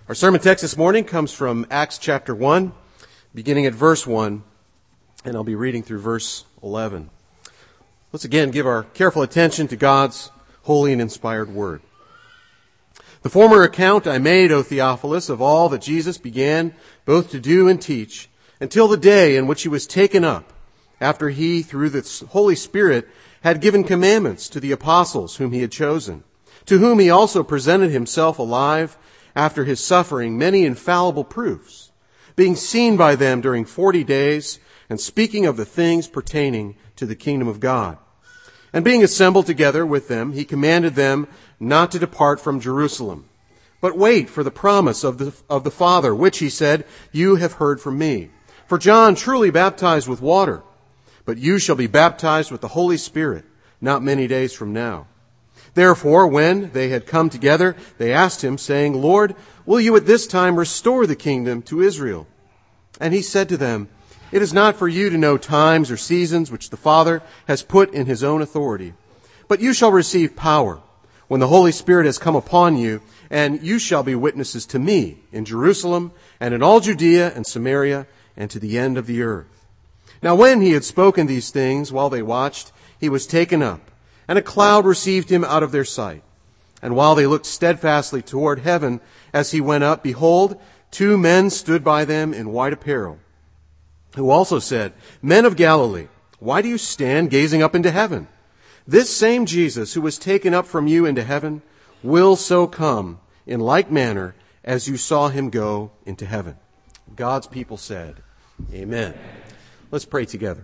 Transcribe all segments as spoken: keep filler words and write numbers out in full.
Our sermon text this morning comes from Acts chapter one, beginning at verse one, and I'll be reading through verse eleven. Let's again give our careful attention to God's holy and inspired word. The former account I made, O Theophilus, of all that Jesus began both to do and teach, until the day in which he was taken up, after he, through the Holy Spirit, had given commandments to the apostles whom he had chosen, to whom he also presented himself alive after his suffering many infallible proofs, being seen by them during forty days, and speaking of the things pertaining to the kingdom of God. And being assembled together with them, he commanded them not to depart from Jerusalem, but wait for the promise of the, of the Father, which, he said, you have heard from me. For John truly baptized with water, but you shall be baptized with the Holy Spirit not many days from now. Therefore, when they had come together, they asked him, saying, Lord, will you at this time restore the kingdom to Israel? And he said to them, It is not for you to know times or seasons which the Father has put in his own authority, but you shall receive power when the Holy Spirit has come upon you, and you shall be witnesses to me in Jerusalem and in all Judea and Samaria and to the end of the earth. Now when he had spoken these things while they watched, he was taken up, and a cloud received him out of their sight. And while they looked steadfastly toward heaven as he went up, behold, two men stood by them in white apparel, who also said, Men of Galilee, why do you stand gazing up into heaven? This same Jesus who was taken up from you into heaven will so come in like manner as you saw him go into heaven. God's people said, Amen. Let's pray together.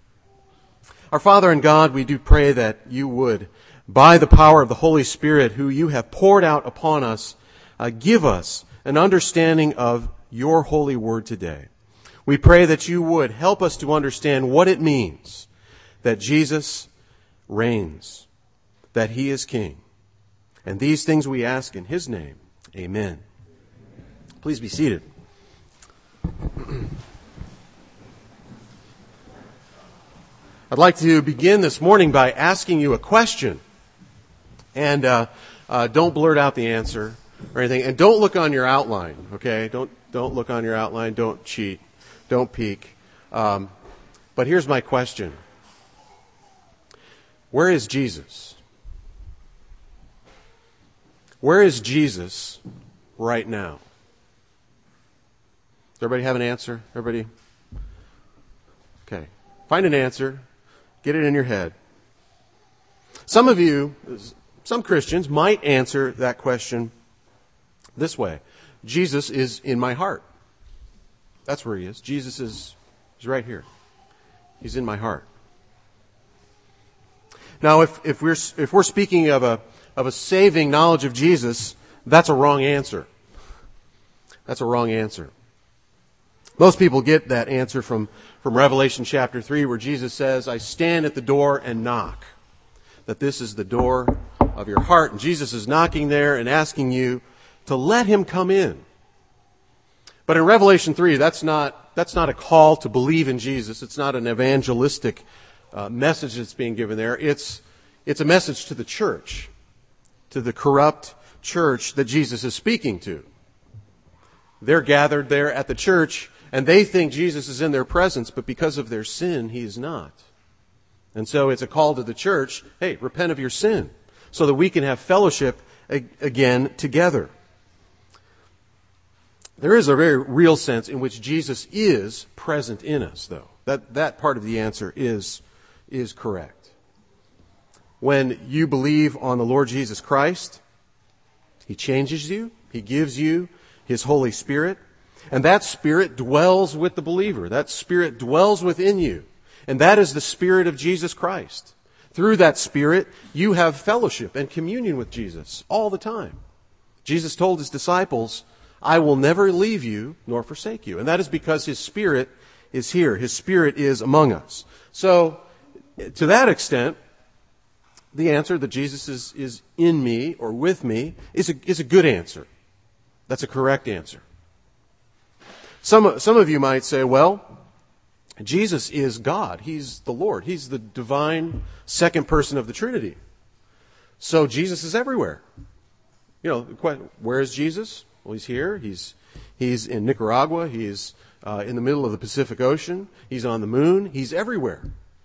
Our Father and God, we do pray that you would, by the power of the Holy Spirit who you have poured out upon us, uh, give us an understanding of your holy word today. We pray that you would help us to understand what it means that Jesus reigns, that he is king. And these things we ask in his name. Amen. Please be seated. I'd like to begin this morning by asking you a question. And uh, uh, don't blurt out the answer or anything. And don't look on your outline, okay? Don't don't look on your outline. Don't cheat. Don't peek. Um, but here's my question. Where is Jesus? Where is Jesus right now? Does everybody have an answer? Everybody? Okay. Find an answer. Get it in your head. Some of you, some Christians, might answer that question this way. Jesus is in my heart. That's where he is. Jesus is, is right here. He's in my heart. Now, if, if we're if we're speaking of a of a saving knowledge of Jesus, that's a wrong answer. That's a wrong answer. Most people get that answer from, from Revelation chapter three, where Jesus says, I stand at the door and knock. That this is the door of your heart. And Jesus is knocking there and asking you to let him come in. But in Revelation three, that's not, that's not a call to believe in Jesus. It's not an evangelistic uh, message that's being given there. It's, it's a message to the church, to the corrupt church that Jesus is speaking to. They're gathered there at the church, and they think Jesus is in their presence, but because of their sin, he is not. And so it's a call to the church, hey, repent of your sin, so that we can have fellowship again together. There is a very real sense in which Jesus is present in us, though. That that part of the answer is, is correct. When you believe on the Lord Jesus Christ, he changes you, he gives you his Holy Spirit, and that Spirit dwells with the believer. That Spirit dwells within you, and that is the Spirit of Jesus Christ. Through that Spirit, you have fellowship and communion with Jesus all the time. Jesus told his disciples, I will never leave you nor forsake you. And that is because his Spirit is here. His Spirit is among us. So, to that extent, the answer that Jesus is, is in me or with me is a, is a good answer. That's a correct answer. Some, some of you might say, well, Jesus is God. He's the Lord. He's the divine second person of the Trinity. So Jesus is everywhere. You know, where is Jesus? Well, he's here. He's he's in Nicaragua. He's uh, in the middle of the Pacific Ocean. He's on the moon. He's everywhere.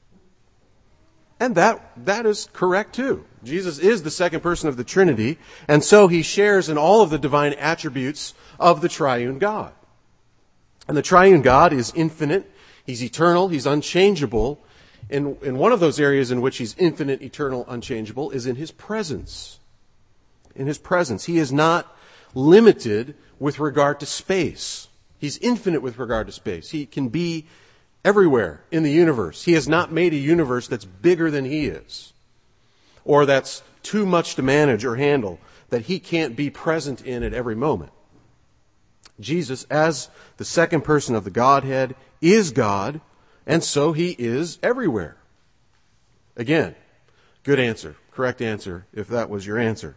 And that that is correct too. Jesus is the second person of the Trinity, and so he shares in all of the divine attributes of the triune God. And the triune God is infinite. He's eternal. He's unchangeable. And in one of those areas in which he's infinite, eternal, unchangeable is in his presence. In his presence. He is not limited with regard to space. He's infinite with regard to space. He can be everywhere in the universe. He has not made a universe that's bigger than he is, or that's too much to manage or handle, that he can't be present in at every moment. Jesus, as the second person of the Godhead, is God, and so he is everywhere. Again, good answer, correct answer, if that was your answer.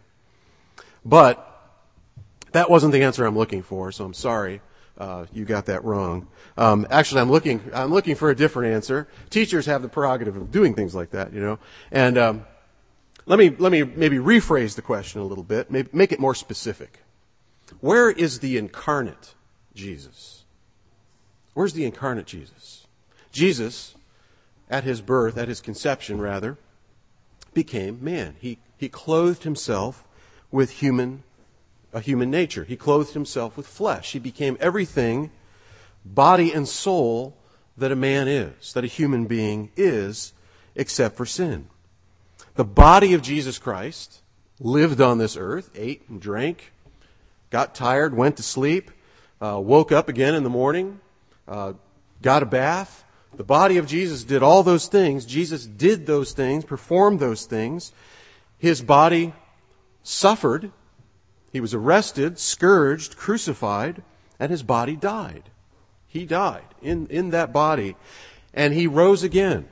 But that wasn't the answer I'm looking for, so I'm sorry. Uh, you got that wrong. Um, actually, I'm looking. I'm looking for a different answer. Teachers have the prerogative of doing things like that, you know. And um, let me let me maybe rephrase the question a little bit. Maybe make it more specific. Where is the incarnate Jesus? Where's the incarnate Jesus? Jesus, at his birth, at his conception, rather, became man. He he clothed himself with human. A human nature. He clothed himself with flesh. He became everything, body and soul, that a man is, that a human being is, except for sin. The body of Jesus Christ lived on this earth, ate and drank, got tired, went to sleep, uh, woke up again in the morning, uh, got a bath. The body of Jesus did all those things. Jesus did those things, performed those things. His body suffered. He was arrested, scourged, crucified, and his body died. He died in, in that body, and he rose again.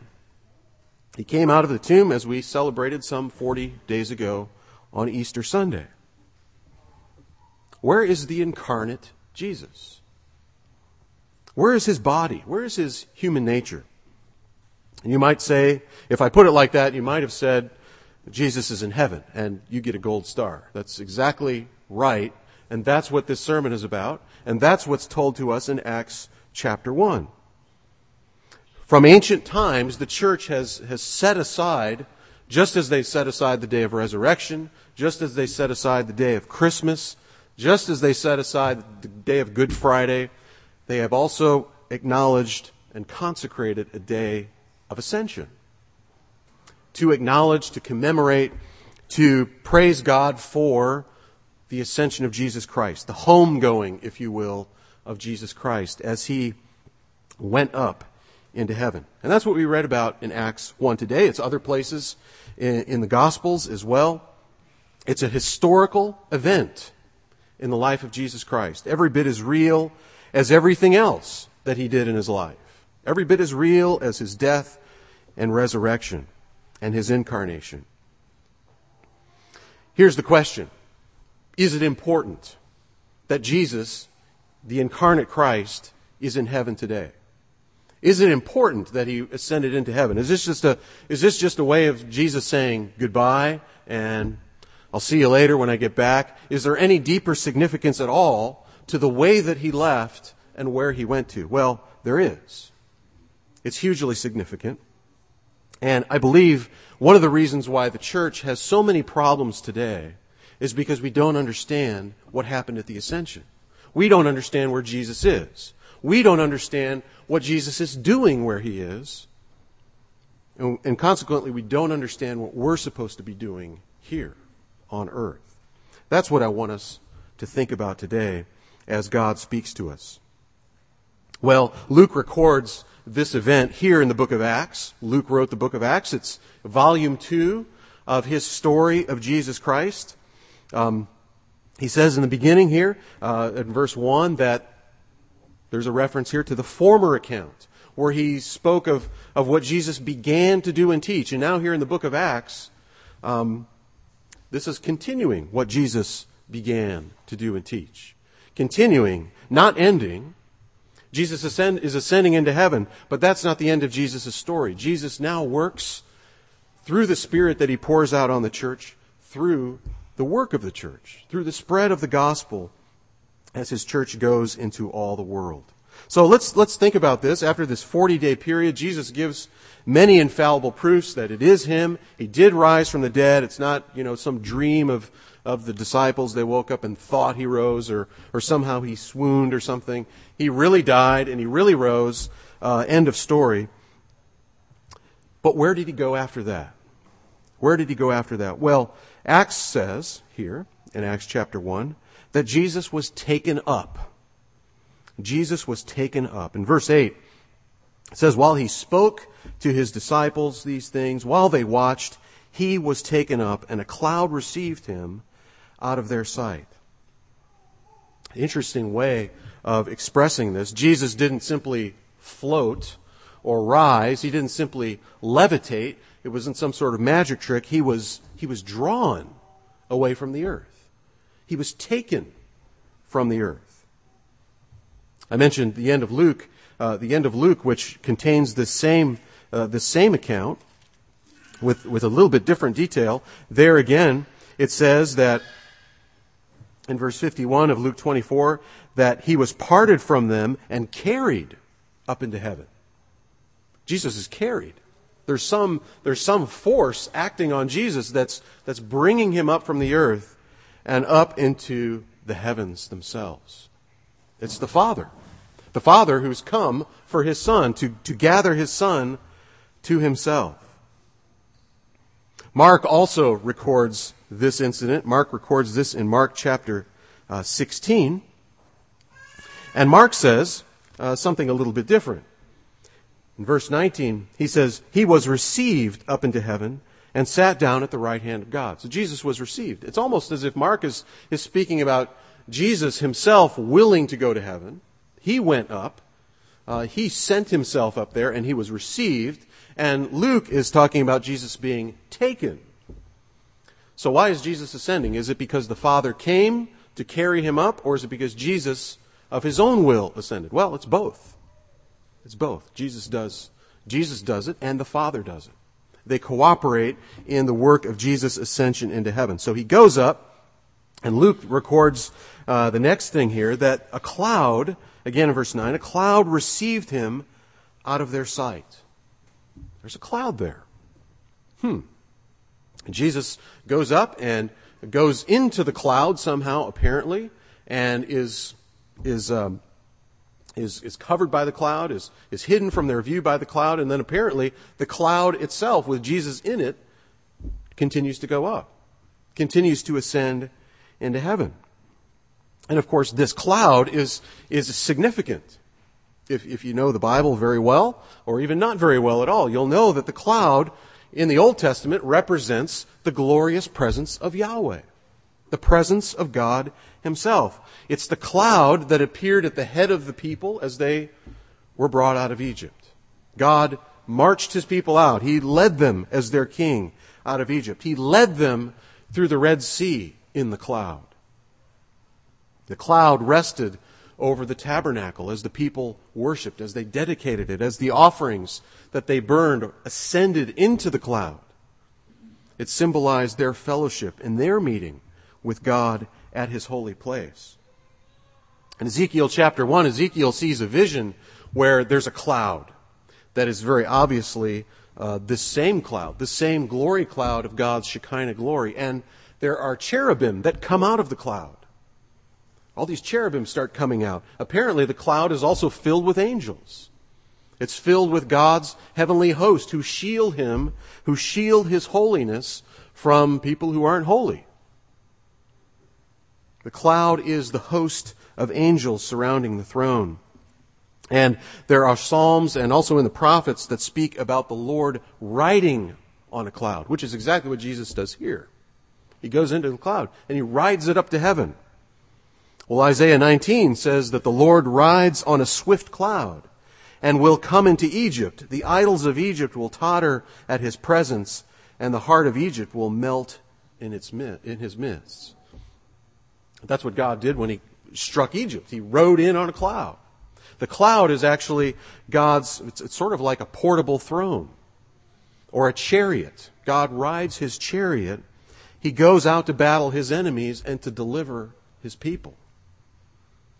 He came out of the tomb as we celebrated some forty days ago on Easter Sunday. Where is the incarnate Jesus? Where is his body? Where is his human nature? And you might say, if I put it like that, you might have said, Jesus is in heaven, and you get a gold star. That's exactly right, and that's what this sermon is about, and that's what's told to us in Acts chapter one. From ancient times, the church has, has set aside, just as they set aside the day of resurrection, just as they set aside the day of Christmas, just as they set aside the day of Good Friday, they have also acknowledged and consecrated a day of ascension. To acknowledge, to commemorate, to praise God for the ascension of Jesus Christ, the homegoing, if you will, of Jesus Christ as he went up into heaven. And that's what we read about in Acts one today. It's other places in, in the Gospels as well. It's a historical event in the life of Jesus Christ. Every bit as real as everything else that he did in his life. Every bit as real as his death and resurrection and his incarnation. Here's the question. Is it important that Jesus, the incarnate Christ, is in heaven today? Is it important that he ascended into heaven? Is this just a, is this just a way of Jesus saying goodbye and I'll see you later when I get back? Is there any deeper significance at all to the way that he left and where he went to? Well, there is. It's hugely significant. And I believe one of the reasons why the church has so many problems today is because we don't understand what happened at the ascension. We don't understand where Jesus is. We don't understand what Jesus is doing where he is. And, and consequently, we don't understand what we're supposed to be doing here on earth. That's what I want us to think about today as God speaks to us. Well, Luke records this event here in the book of Acts. Luke wrote the book of Acts. It's volume two of his story of Jesus Christ. Um, he says in the beginning here, uh, in verse one, that there's a reference here to the former account where he spoke of, of what Jesus began to do and teach. And now here in the book of Acts, um, this is continuing what Jesus began to do and teach. Continuing, not ending. Jesus ascend, is ascending into heaven, but that's not the end of Jesus' story. Jesus now works through the Spirit that he pours out on the church, through the work of the church, through the spread of the gospel as his church goes into all the world. So let's let's think about this. After this forty-day period, Jesus gives many infallible proofs that it is him. He did rise from the dead. It's not, you know, some dream of, of the disciples. They woke up and thought he rose, or, or somehow he swooned or something. He really died and he really rose. Uh, end of story. But where did he go after that? Where did he go after that? Well, Acts says here, in Acts chapter one, that Jesus was taken up. Jesus was taken up. In verse eight, it says, while he spoke to his disciples these things, while they watched, he was taken up, and a cloud received him out of their sight. Interesting way of expressing this. Jesus didn't simply float or rise. He didn't simply levitate. It wasn't some sort of magic trick. He was, he was drawn away from the earth. He was taken from the earth. I mentioned the end of Luke, uh, the end of Luke, which contains the same, uh, the same account with, with a little bit different detail. There again, it says that in verse fifty-one of Luke twenty-four, that he was parted from them and carried up into heaven. Jesus is carried. There's some, there's some force acting on Jesus that's, that's bringing him up from the earth and up into the heavens themselves. It's the Father. The Father who's come for his Son, to, to gather his Son to himself. Mark also records this incident. Mark records this in Mark chapter uh, sixteen. And Mark says uh, something a little bit different. In verse nineteen, he says, he was received up into heaven and sat down at the right hand of God. So Jesus was received. It's almost as if Mark is, is speaking about Jesus himself willing to go to heaven. He went up. Uh, he sent himself up there and he was received. And Luke is talking about Jesus being taken. So why is Jesus ascending? Is it because the Father came to carry him up, or is it because Jesus of his own will ascended? Well, it's both. It's both. Jesus does, Jesus does it and the Father does it. They cooperate in the work of Jesus' ascension into heaven. So he goes up, and Luke records uh, the next thing here, that a cloud, again in verse nine, a cloud received him out of their sight. There's a cloud there. Hmm. And Jesus goes up and goes into the cloud somehow, apparently, and is is um, is is covered by the cloud, is is hidden from their view by the cloud, and then apparently the cloud itself, with Jesus in it, continues to go up, continues to ascend into heaven. And of course, this cloud is is significant. If if you know the Bible very well, or even not very well at all, you'll know that the cloud in the Old Testament represents the glorious presence of Yahweh, the presence of God himself. It's the cloud that appeared at the head of the people as they were brought out of Egypt. God marched his people out. He led them as their king out of Egypt. He led them through the Red Sea in the cloud. The cloud rested over the tabernacle as the people worshiped, as they dedicated it, as the offerings that they burned ascended into the cloud. It symbolized their fellowship and their meeting with God at his holy place. In Ezekiel chapter one, Ezekiel sees a vision where there's a cloud that is very obviously uh, this same cloud, the same glory cloud of God's Shekinah glory. And there are cherubim that come out of the cloud. All these cherubim start coming out. Apparently the cloud is also filled with angels. It's filled with God's heavenly host who shield him, who shield his holiness from people who aren't holy. The cloud is the host of angels surrounding the throne. And there are psalms and also in the prophets that speak about the Lord riding on a cloud, which is exactly what Jesus does here. He goes into the cloud and he rides it up to heaven. Well, Isaiah nineteen says that the Lord rides on a swift cloud and will come into Egypt. The idols of Egypt will totter at his presence, and the heart of Egypt will melt in its in his midst. That's what God did when he struck Egypt. He rode in on a cloud. The cloud is actually God's, it's, it's sort of like a portable throne or a chariot. God rides his chariot. He goes out to battle his enemies and to deliver his people.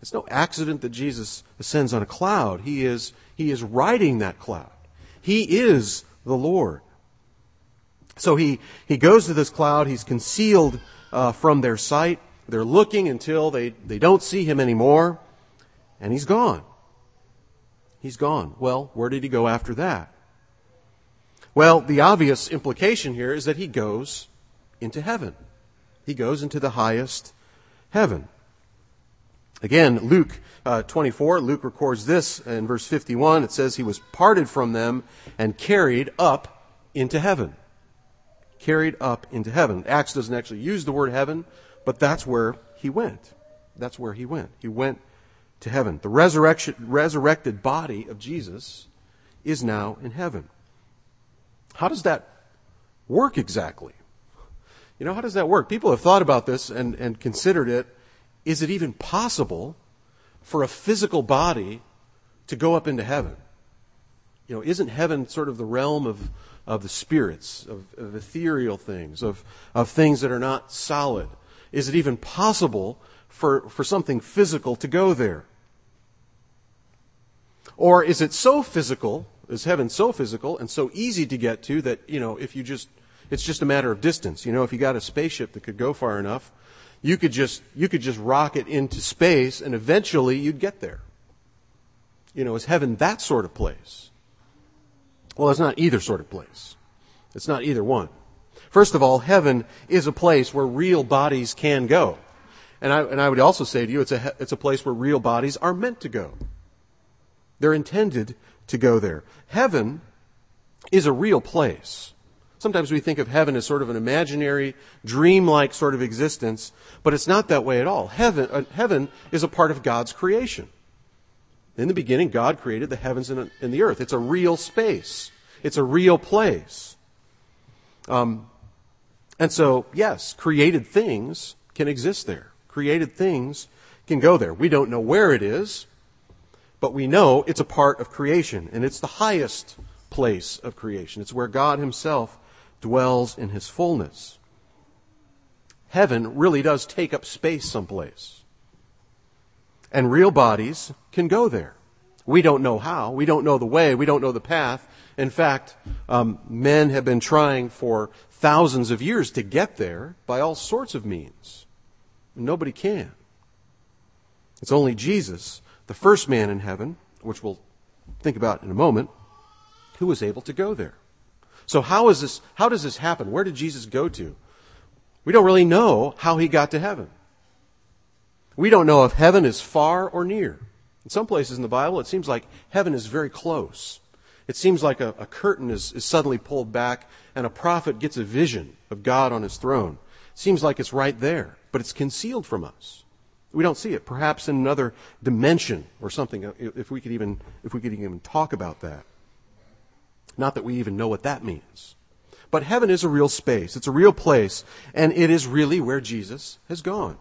It's no accident that Jesus ascends on a cloud. He is, he is riding that cloud. He is the Lord. So he, he goes to this cloud. He's concealed uh, from their sight. They're looking until they, they don't see him anymore. And he's gone. He's gone. Well, where did he go after that? Well, the obvious implication here is that he goes into heaven. He goes into the highest heaven. Again, Luke uh, twenty-four, Luke records this in verse fifty-one. It says he was parted from them and carried up into heaven. Carried up into heaven. Acts doesn't actually use the word heaven, but that's where he went. That's where he went. He went to heaven. The resurrection, resurrected body of Jesus is now in heaven. How does that work exactly? You know, how does that work? People have thought about this and, and considered it. Is it even possible for a physical body to go up into heaven? You know, isn't heaven sort of the realm of, of the spirits, of, of ethereal things, of, of things that are not solid? Is it even possible for, for something physical to go there? Or is it so physical, is heaven so physical and so easy to get to that, you know, if you just, it's just a matter of distance. You know, if you got a spaceship that could go far enough, you could just, you could just rocket into space and eventually you'd get there. You know, is heaven that sort of place? Well, it's not either sort of place. It's not either one. First of all, heaven is a place where real bodies can go. And I, and I would also say to you, it's a, it's a place where real bodies are meant to go. They're intended to go there. Heaven is a real place. Sometimes we think of heaven as sort of an imaginary, dreamlike sort of existence, but it's not that way at all. Heaven, uh, heaven is a part of God's creation. In the beginning, God created the heavens and, and the earth. It's a real space. It's a real place. Um, and so, yes, created things can exist there. Created things can go there. We don't know where it is, but we know it's a part of creation, and it's the highest place of creation. It's where God himself dwells in his fullness. Heaven really does take up space someplace. And real bodies can go there. We don't know how. We don't know the way. We don't know the path. In fact, um, men have been trying for thousands of years to get there by all sorts of means. Nobody can. It's only Jesus, the first man in heaven, which we'll think about in a moment, who was able to go there. So how is this, how does this happen? Where did Jesus go to? We don't really know how he got to heaven. We don't know if heaven is far or near. In some places in the Bible, it seems like heaven is very close. It seems like a, a curtain is, is suddenly pulled back and a prophet gets a vision of God on his throne. It seems like it's right there, but it's concealed from us. We don't see it. Perhaps in another dimension or something, if we could even, if we could even talk about that. Not that we even know what that means. But heaven is a real space. It's a real place. And it is really where Jesus has gone.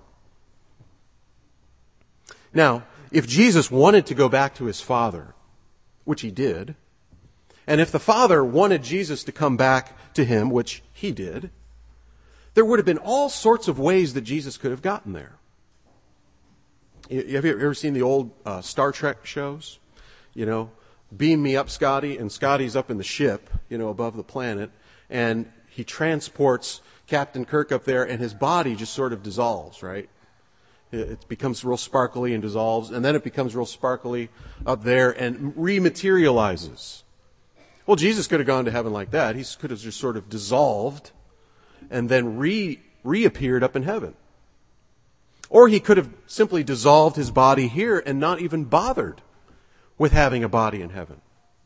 Now, if Jesus wanted to go back to his Father, which he did, and if the Father wanted Jesus to come back to him, which he did, there would have been all sorts of ways that Jesus could have gotten there. Have you ever seen the old uh, Star Trek shows? You know, beam me up, Scotty, and Scotty's up in the ship, you know, above the planet, and he transports Captain Kirk up there, and his body just sort of dissolves, right? It becomes real sparkly and dissolves, and then it becomes real sparkly up there and rematerializes. Well, Jesus could have gone to heaven like that. He could have just sort of dissolved and then re reappeared up in heaven. Or he could have simply dissolved his body here and not even bothered with having a body in heaven.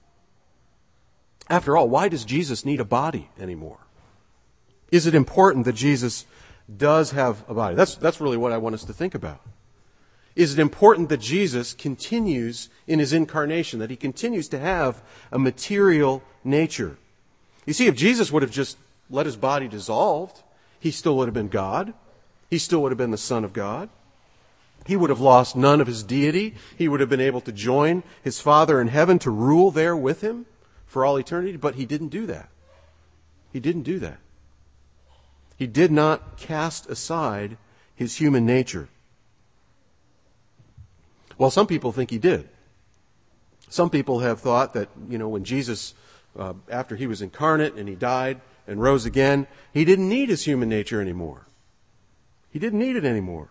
After all, why does Jesus need a body anymore? Is it important that Jesus does have a body? That's, that's really what I want us to think about. Is it important that Jesus continues in his incarnation, that he continues to have a material nature? You see, if Jesus would have just let his body dissolved, he still would have been God. He still would have been the Son of God. He would have lost none of his deity. He would have been able to join his Father in heaven to rule there with him for all eternity. But he didn't do that. He didn't do that. He did not cast aside his human nature. Well, some people think he did. Some people have thought that, you know, when Jesus, uh, after he was incarnate and he died and rose again, he didn't need his human nature anymore. He didn't need it anymore.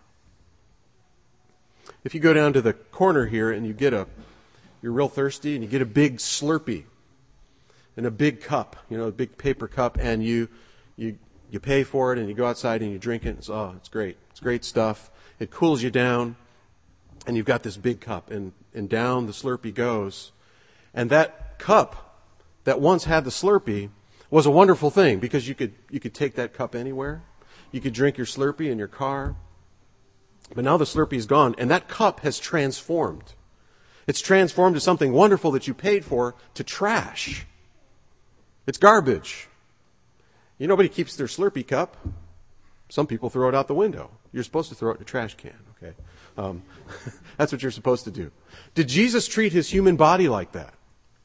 If you go down to the corner here and you get a, you're real thirsty and you get a big Slurpee in a big cup, you know, a big paper cup, and you, you, you pay for it and you go outside and you drink it. And it's, oh, it's great. It's great stuff. It cools you down, and you've got this big cup, and, and down the Slurpee goes. And that cup that once had the Slurpee was a wonderful thing because you could, you could take that cup anywhere. You could drink your Slurpee in your car. But now the Slurpee is gone, and that cup has transformed. It's transformed to something wonderful that you paid for to trash. It's garbage. You know, nobody keeps their Slurpee cup. Some people throw it out the window. You're supposed to throw it in a trash can, okay? Um, that's what you're supposed to do. Did Jesus treat his human body like that?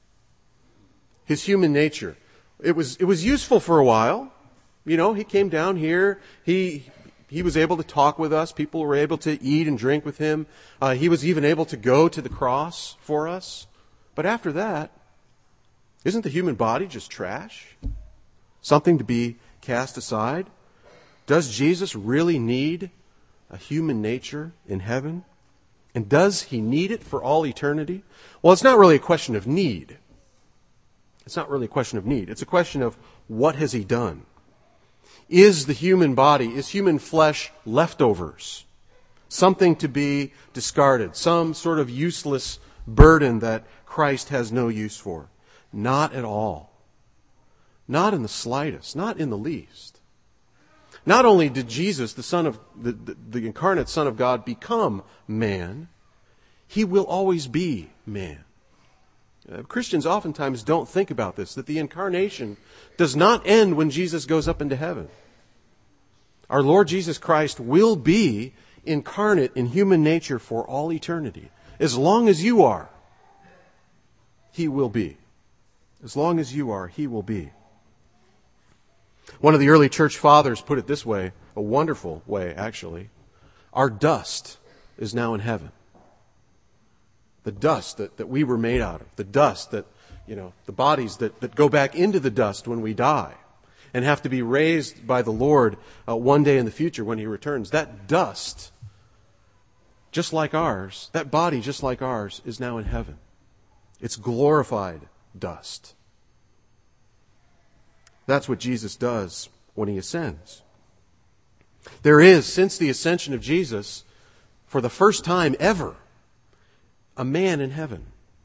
His human nature. It was, it was useful for a while. You know, he came down here. He, he was able to talk with us. People were able to eat and drink with him. Uh, he was even able to go to the cross for us. But after that, isn't the human body just trash? Something to be cast aside? Does Jesus really need a human nature in heaven? And does he need it for all eternity? Well, it's not really a question of need. It's not really a question of need. It's a question of what has he done? Is the human body, is human flesh leftovers? Something to be discarded? Some sort of useless burden that Christ has no use for? Not at all. Not in the slightest. Not in the least. Not only did Jesus, the Son of the, the, the incarnate Son of God, become man, he will always be man. Uh, Christians oftentimes don't think about this, that the incarnation does not end when Jesus goes up into heaven. Our Lord Jesus Christ will be incarnate in human nature for all eternity. As long as you are, he will be. As long as you are, he will be. One of the early church fathers put it this way, a wonderful way, actually. Our dust is now in heaven. The dust that, that we were made out of, the dust that, you know, the bodies that, that go back into the dust when we die and have to be raised by the Lord uh, one day in the future when he returns. That dust, just like ours, that body just like ours, is now in heaven. It's glorified dust. That's what Jesus does when he ascends. There is, since the ascension of Jesus, for the first time ever, a man in heaven.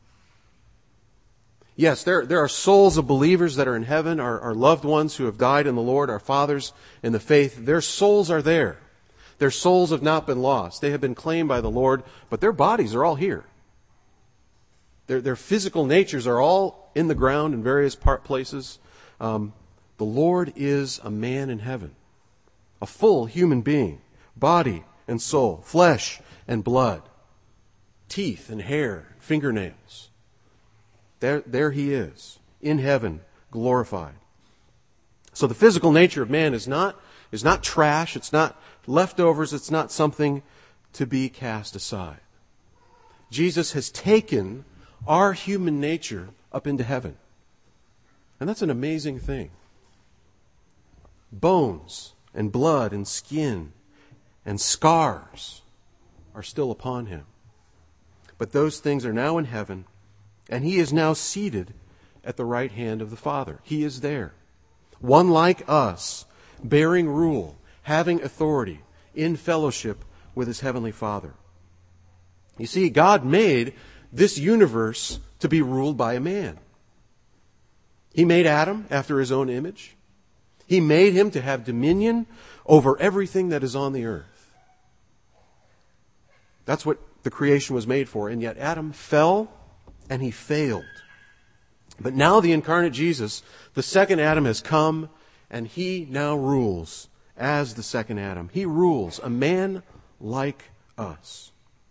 Yes, there, there are souls of believers that are in heaven, our, our loved ones who have died in the Lord, our fathers in the faith. Their souls are there. Their souls have not been lost. They have been claimed by the Lord, but their bodies are all here. Their, their physical natures are all in the ground in various part places. Um, the Lord is a man in heaven, a full human being, body and soul, flesh and blood, teeth and hair, fingernails. There, there he is, in heaven, glorified. So the physical nature of man is not, is not trash, it's not leftovers, it's not something to be cast aside. Jesus has taken our human nature up into heaven. And that's an amazing thing. Bones and blood and skin and scars are still upon him. But those things are now in heaven, and he is now seated at the right hand of the Father. He is there. One like us, bearing rule, having authority, in fellowship with his heavenly Father. You see, God made this universe to be ruled by a man. He made Adam after his own image. He made him to have dominion over everything that is on the earth. That's what the creation was made for. And yet Adam fell and he failed. But now the incarnate Jesus, the second Adam, has come and he now rules as the second Adam. He rules, a man like us.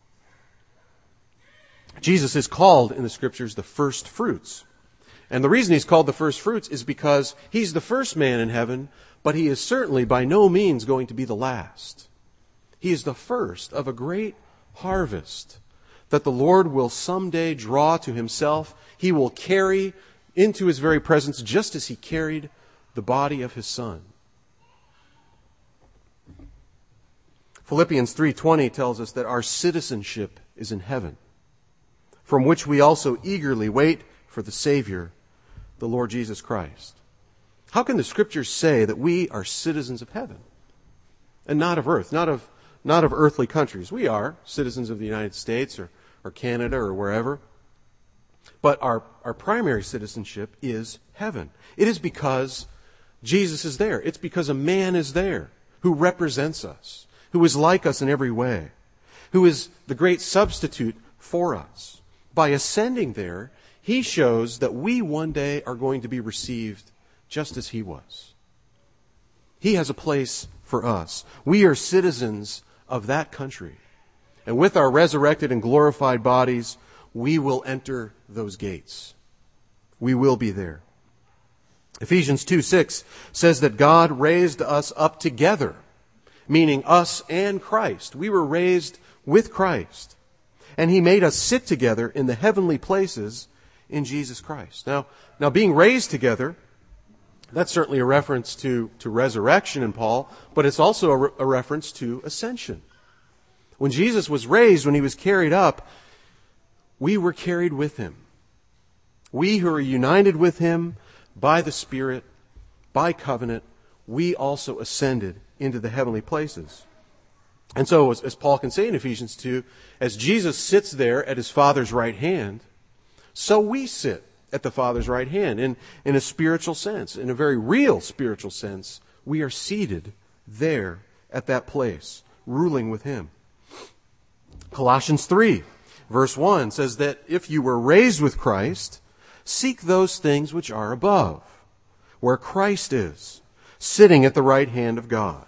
Jesus is called in the Scriptures the first fruits. And the reason he's called the first fruits is because he's the first man in heaven, but he is certainly by no means going to be the last. He is the first of a great harvest. that the Lord will someday draw to himself. He will carry into his very presence just as he carried the body of his Son. Philippians three twenty tells us that our citizenship is in heaven, from which we also eagerly wait for the Savior, the Lord Jesus Christ. How can the Scriptures say that we are citizens of heaven and not of earth, not of not of earthly countries? We are citizens of the United States or, or Canada or wherever. But our, our primary citizenship is heaven. It is because Jesus is there. It's because a man is there who represents us, who is like us in every way, who is the great substitute for us. By ascending there, he shows that we one day are going to be received just as he was. He has a place for us. We are citizens of that country. And with our resurrected and glorified bodies, we will enter those gates. We will be there. Ephesians two six says that God raised us up together, meaning us and Christ. We were raised with Christ. And he made us sit together in the heavenly places in Jesus Christ. Now, now being raised together, that's certainly a reference to, to resurrection in Paul, but it's also a, re- a reference to ascension. When Jesus was raised, when he was carried up, we were carried with him. We who are united with him by the Spirit, by covenant, we also ascended into the heavenly places. And so, as, as Paul can say in Ephesians two, as Jesus sits there at his Father's right hand, so we sit at the Father's right hand in, in a spiritual sense, in a very real spiritual sense. We are seated there at that place, ruling with him. Colossians three, verse one says that if you were raised with Christ, seek those things which are above, where Christ is, sitting at the right hand of God.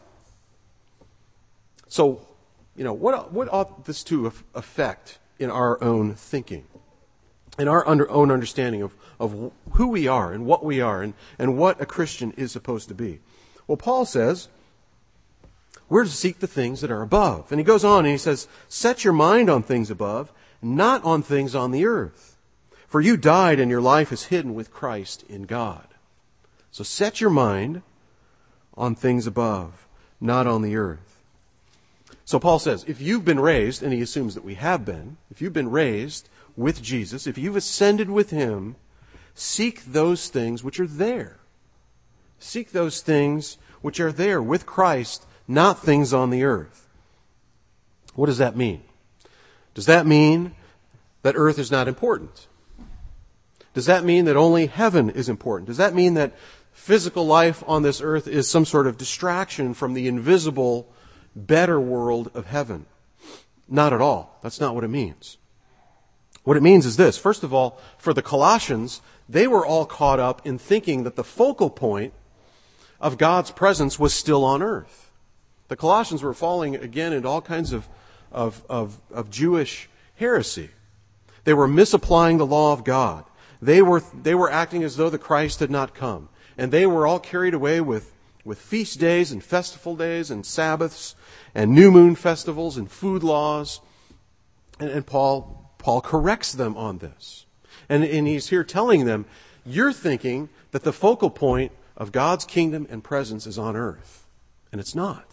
So, you know, what, what ought this to affect in our own thinking, in our under, own understanding of, of who we are and what we are and, and what a Christian is supposed to be? Well, Paul says we're to seek the things that are above. And he goes on and he says, set your mind on things above, not on things on the earth. For you died and your life is hidden with Christ in God. So set your mind on things above, not on the earth. So Paul says, if you've been raised, and he assumes that we have been, if you've been raised with Jesus, if you've ascended with him, seek those things which are there. Seek those things which are there with Christ, not things on the earth. What does that mean? Does that mean that earth is not important? Does that mean that only heaven is important? Does that mean that physical life on this earth is some sort of distraction from the invisible, better world of heaven? Not at all. That's not what it means. What it means is this. First of all, for the Colossians, they were all caught up in thinking that the focal point of God's presence was still on earth. The Colossians were falling again into all kinds of, of, of, of Jewish heresy. They were misapplying the law of God. They were, they were acting as though the Christ had not come. And they were all carried away with, with feast days and festival days and Sabbaths and new moon festivals and food laws. And, and Paul, Paul corrects them on this. And, and he's here telling them, you're thinking that the focal point of God's kingdom and presence is on earth. And it's not.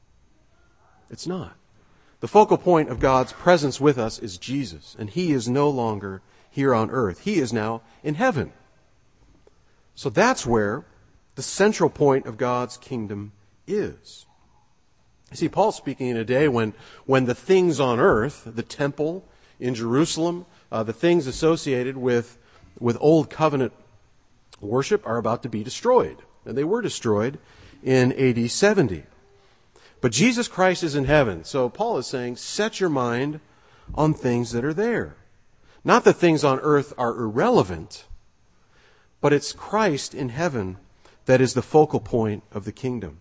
It's not. The focal point of God's presence with us is Jesus, and he is no longer here on earth. He is now in heaven. So that's where the central point of God's kingdom is. You see, Paul's speaking in a day when, when the things on earth, the temple in Jerusalem, uh, the things associated with, with old covenant worship are about to be destroyed. And they were destroyed in A D seventy. But Jesus Christ is in heaven. So Paul is saying, set your mind on things that are there. Not that things on earth are irrelevant, but it's Christ in heaven that is the focal point of the kingdom.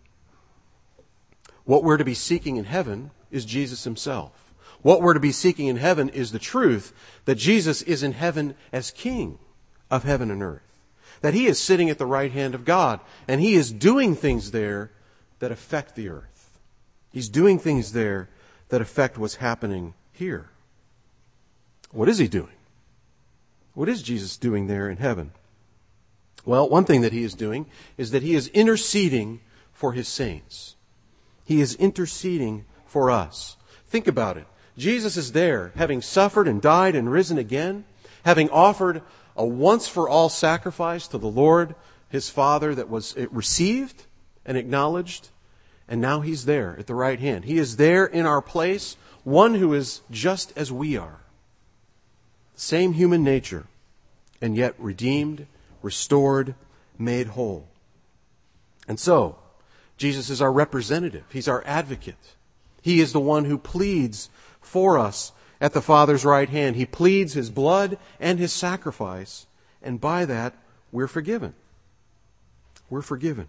What we're to be seeking in heaven is Jesus himself. What we're to be seeking in heaven is the truth that Jesus is in heaven as King of heaven and earth. That he is sitting at the right hand of God, and he is doing things there that affect the earth. He's doing things there that affect what's happening here. What is he doing? What is Jesus doing there in heaven? Well, one thing that he is doing is that he is interceding for his saints. He is interceding for us. Think about it. Jesus is there, having suffered and died and risen again, having offered a once-for-all sacrifice to the Lord, his Father, that was received and acknowledged, and now he's there at the right hand. He is there in our place, one who is just as we are. Same human nature, and yet redeemed, restored, made whole. And so, Jesus is our representative. He's our advocate. He is the one who pleads for us at the Father's right hand. He pleads his blood and his sacrifice, and by that, we're forgiven. We're forgiven.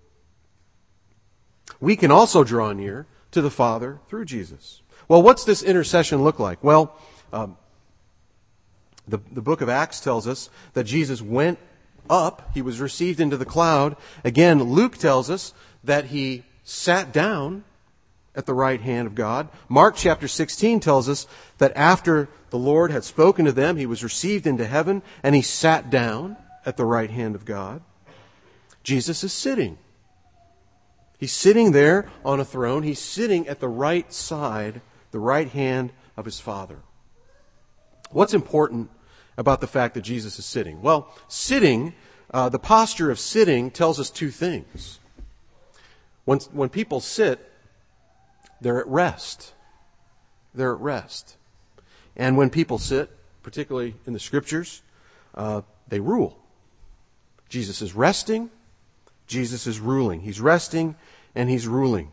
We can also draw near to the Father through Jesus. Well, what's this intercession look like? Well, um, the, the book of Acts tells us that Jesus went up. He was received into the cloud. Again, Luke tells us that he sat down at the right hand of God. Mark chapter sixteen tells us that after the Lord had spoken to them, he was received into heaven and he sat down at the right hand of God. Jesus is sitting. He's sitting there on a throne. He's sitting at the right side, the right hand of his Father. What's important about the fact that Jesus is sitting? Well, sitting, uh, the posture of sitting tells us two things. When, when people sit, they're at rest. They're at rest. And when people sit, particularly in the Scriptures, uh, they rule. Jesus is resting. Jesus is ruling. He's resting and he's ruling.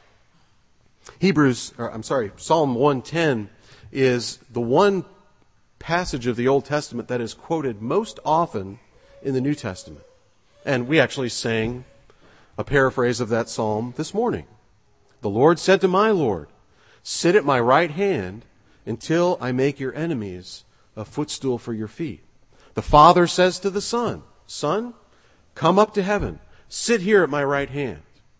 Hebrews, or I'm sorry, Psalm one ten is the one passage of the Old Testament that is quoted most often in the New Testament. And we actually sang a paraphrase of that psalm this morning. The Lord said to my Lord, sit at my right hand until I make your enemies a footstool for your feet. The Father says to the Son, Son, come up to heaven, sit here at my right hand,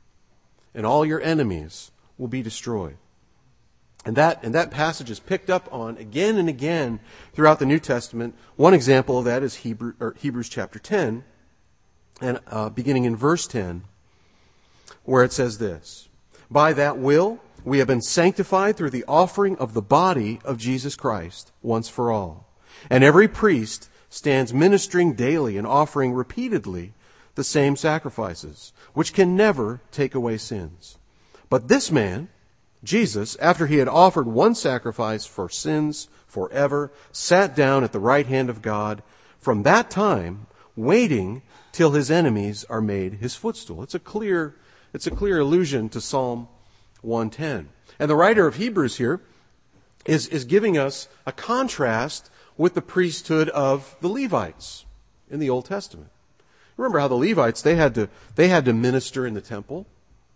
and all your enemies will be destroyed. And that, and that passage is picked up on again and again throughout the New Testament. One example of that is Hebrew, or Hebrews chapter ten, and uh, beginning in verse ten, where it says this, by that will we have been sanctified through the offering of the body of Jesus Christ once for all. And every priest stands ministering daily and offering repeatedly the same sacrifices, which can never take away sins. But this man, Jesus, after he had offered one sacrifice for sins forever, sat down at the right hand of God, from that time waiting till his enemies are made his footstool. It's a clear, it's a clear allusion to Psalm one ten. And the writer of Hebrews here is, is giving us a contrast with the priesthood of the Levites in the Old Testament. Remember how the Levites, they had to, they had to minister in the temple.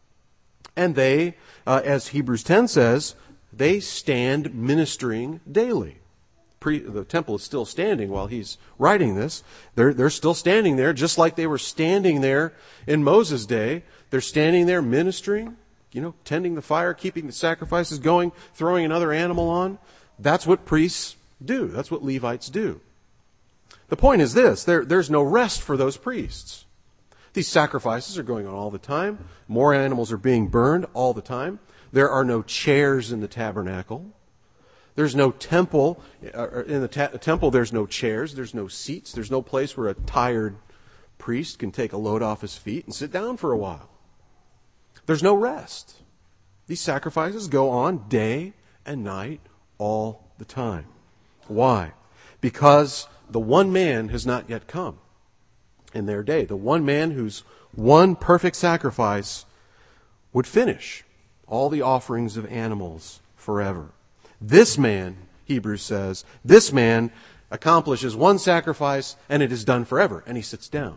And they, uh, as Hebrews ten says, they stand ministering daily. Pre, the temple is still standing while he's writing this. They're, they're still standing there just like they were standing there in Moses' day. They're standing there ministering, you know, tending the fire, keeping the sacrifices going, throwing another animal on. That's what priests do. That's what Levites do. The point is this, there, there's no rest for those priests. These sacrifices are going on all the time. More animals are being burned all the time. There are no chairs in the tabernacle. There's no temple. In the ta- temple, there's no chairs. There's no seats. There's no place where a tired priest can take a load off his feet and sit down for a while. There's no rest. These sacrifices go on day and night all the time. Why? Because the one man has not yet come in their day. The one man whose one perfect sacrifice would finish all the offerings of animals forever. This man, Hebrews says, this man accomplishes one sacrifice and it is done forever, and he sits down.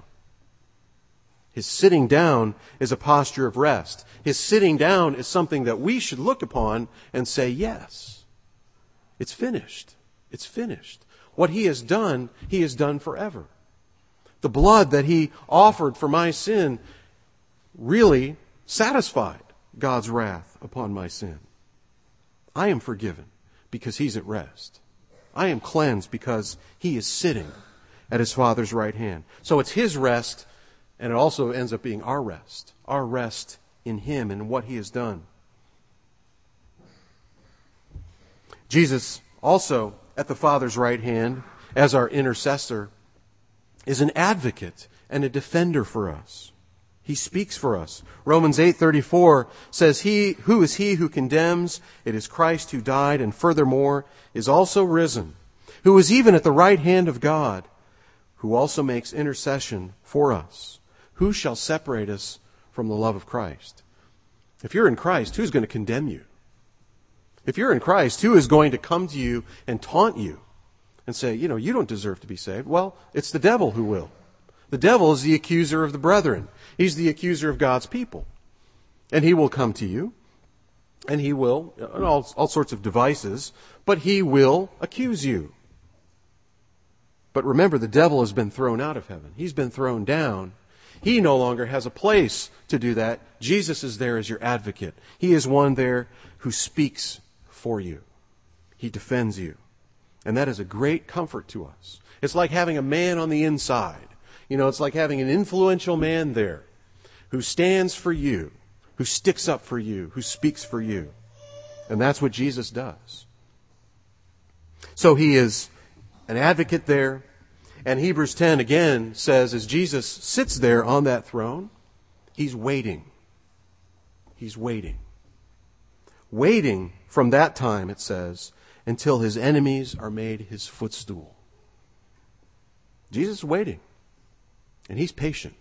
His sitting down is a posture of rest. His sitting down is something that we should look upon and say, yes, it's finished. It's finished. What he has done, he has done forever. The blood that he offered for my sin really satisfied God's wrath upon my sin. I am forgiven because he's at rest. I am cleansed because he is sitting at his Father's right hand. So it's his rest, and it also ends up being our rest. Our rest in him and what he has done. Jesus also, at the Father's right hand, as our intercessor, is an advocate and a defender for us. He speaks for us. Romans eight thirty-four says, "He who is he who condemns? It is Christ who died and furthermore is also risen, who is even at the right hand of God, who also makes intercession for us. Who shall separate us from the love of Christ?" If you're in Christ, who's going to condemn you? If you're in Christ, who is going to come to you and taunt you and say, you know, you don't deserve to be saved? Well, it's the devil who will. The devil is the accuser of the brethren. He's the accuser of God's people. And he will come to you, and he will, all, all sorts of devices, but he will accuse you. But remember, the devil has been thrown out of heaven. He's been thrown down. He no longer has a place to do that. Jesus is there as your advocate. He is one there who speaks for you. He defends you. And that is a great comfort to us. It's like having a man on the inside. You know, it's like having an influential man there who stands for you, who sticks up for you, who speaks for you. And that's what Jesus does. So he is an advocate there. And Hebrews ten again says, as Jesus sits there on that throne, he's waiting. He's waiting. Waiting from that time, it says, until his enemies are made his footstool. Jesus is waiting. And he's patient.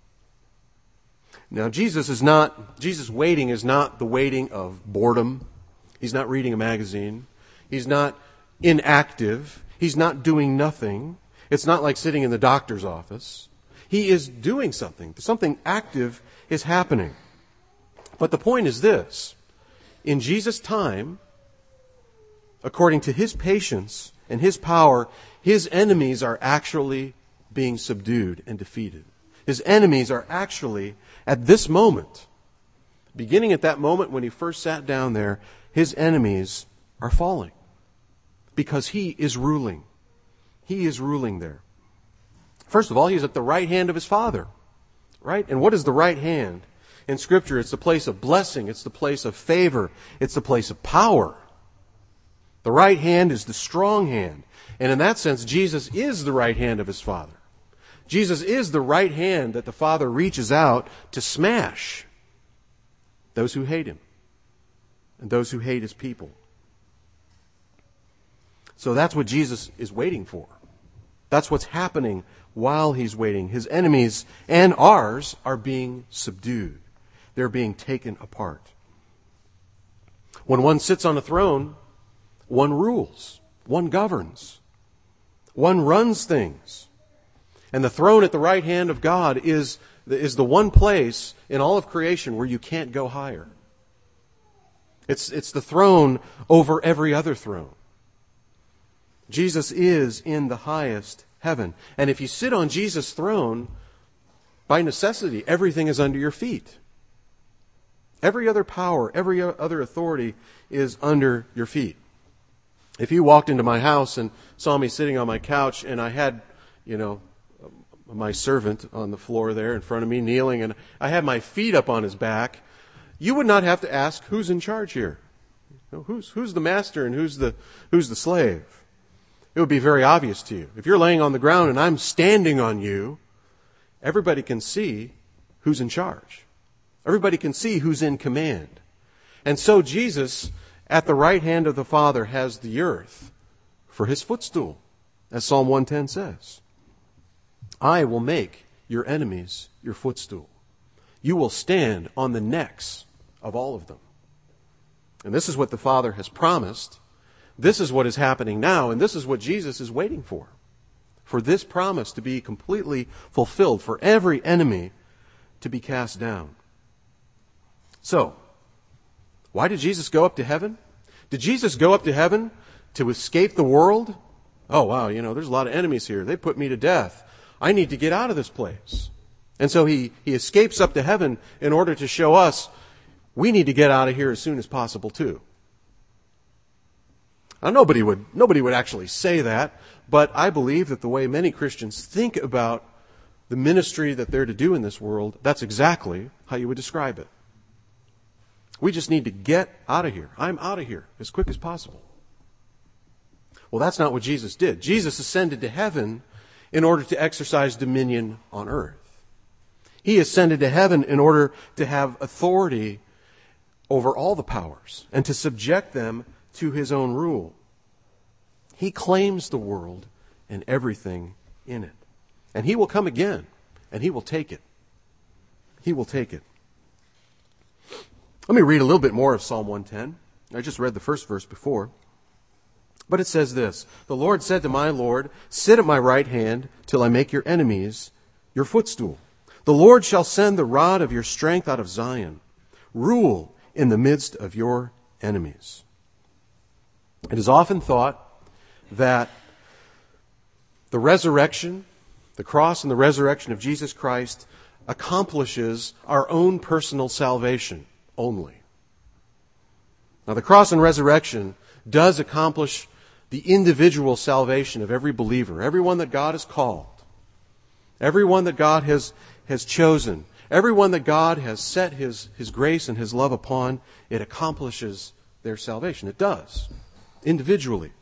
Now, Jesus is not, Jesus waiting is not the waiting of boredom. He's not reading a magazine. He's not inactive. He's not doing nothing. It's not like sitting in the doctor's office. He is doing something. Something active is happening. But the point is this. In Jesus' time, according to his patience and his power, his enemies are actually being subdued and defeated. His enemies are actually, at this moment, beginning at that moment when he first sat down there, his enemies are falling. Because he is ruling. He is ruling there. First of all, he's at the right hand of his Father. Right? And what is the right hand? In Scripture, it's the place of blessing. It's the place of favor. It's the place of power. The right hand is the strong hand. And in that sense, Jesus is the right hand of his Father. Jesus is the right hand that the Father reaches out to smash those who hate him and those who hate his people. So that's what Jesus is waiting for. That's what's happening while he's waiting. His enemies and ours are being subdued. They're being taken apart. When one sits on a throne, one rules, one governs, one runs things. And the throne at the right hand of God is, is the one place in all of creation where you can't go higher. It's, it's the throne over every other throne. Jesus is in the highest heaven. And if you sit on Jesus' throne, by necessity, everything is under your feet. Every other power, every other authority is under your feet. If you walked into my house and saw me sitting on my couch and I had, you know, my servant on the floor there in front of me kneeling and I had my feet up on his back, you would not have to ask who's in charge here. You know, who's, who's the master and who's the, who's the slave? It would be very obvious to you. If you're laying on the ground and I'm standing on you, everybody can see who's in charge. Everybody can see who's in command. And so Jesus, at the right hand of the Father, has the earth for his footstool, as Psalm one ten says. I will make your enemies your footstool. You will stand on the necks of all of them. And this is what the Father has promised. This is what is happening now, and this is what Jesus is waiting for. For this promise to be completely fulfilled, for every enemy to be cast down. So, why did Jesus go up to heaven? Did Jesus go up to heaven to escape the world? Oh, wow, you know, there's a lot of enemies here. They put me to death. I need to get out of this place. And so he, he escapes up to heaven in order to show us we need to get out of here as soon as possible too. Now, nobody would, nobody would actually say that, but I believe that the way many Christians think about the ministry that they're to do in this world, that's exactly how you would describe it. We just need to get out of here. I'm out of here as quick as possible. Well, that's not what Jesus did. Jesus ascended to heaven in order to exercise dominion on earth. He ascended to heaven in order to have authority over all the powers and to subject them to his own rule. He claims the world and everything in it. And he will come again, and he will take it. He will take it. Let me read a little bit more of Psalm one ten. I just read the first verse before. But it says this, "The Lord said to my Lord, sit at my right hand till I make your enemies your footstool. The Lord shall send the rod of your strength out of Zion. Rule in the midst of your enemies." It is often thought that the resurrection, the cross and the resurrection of Jesus Christ accomplishes our own personal salvation only. Now, the cross and resurrection does accomplish the individual salvation of every believer, everyone that God has called, everyone that God has, has chosen, everyone that God has set his, his grace and his love upon. It accomplishes their salvation. It does, individually.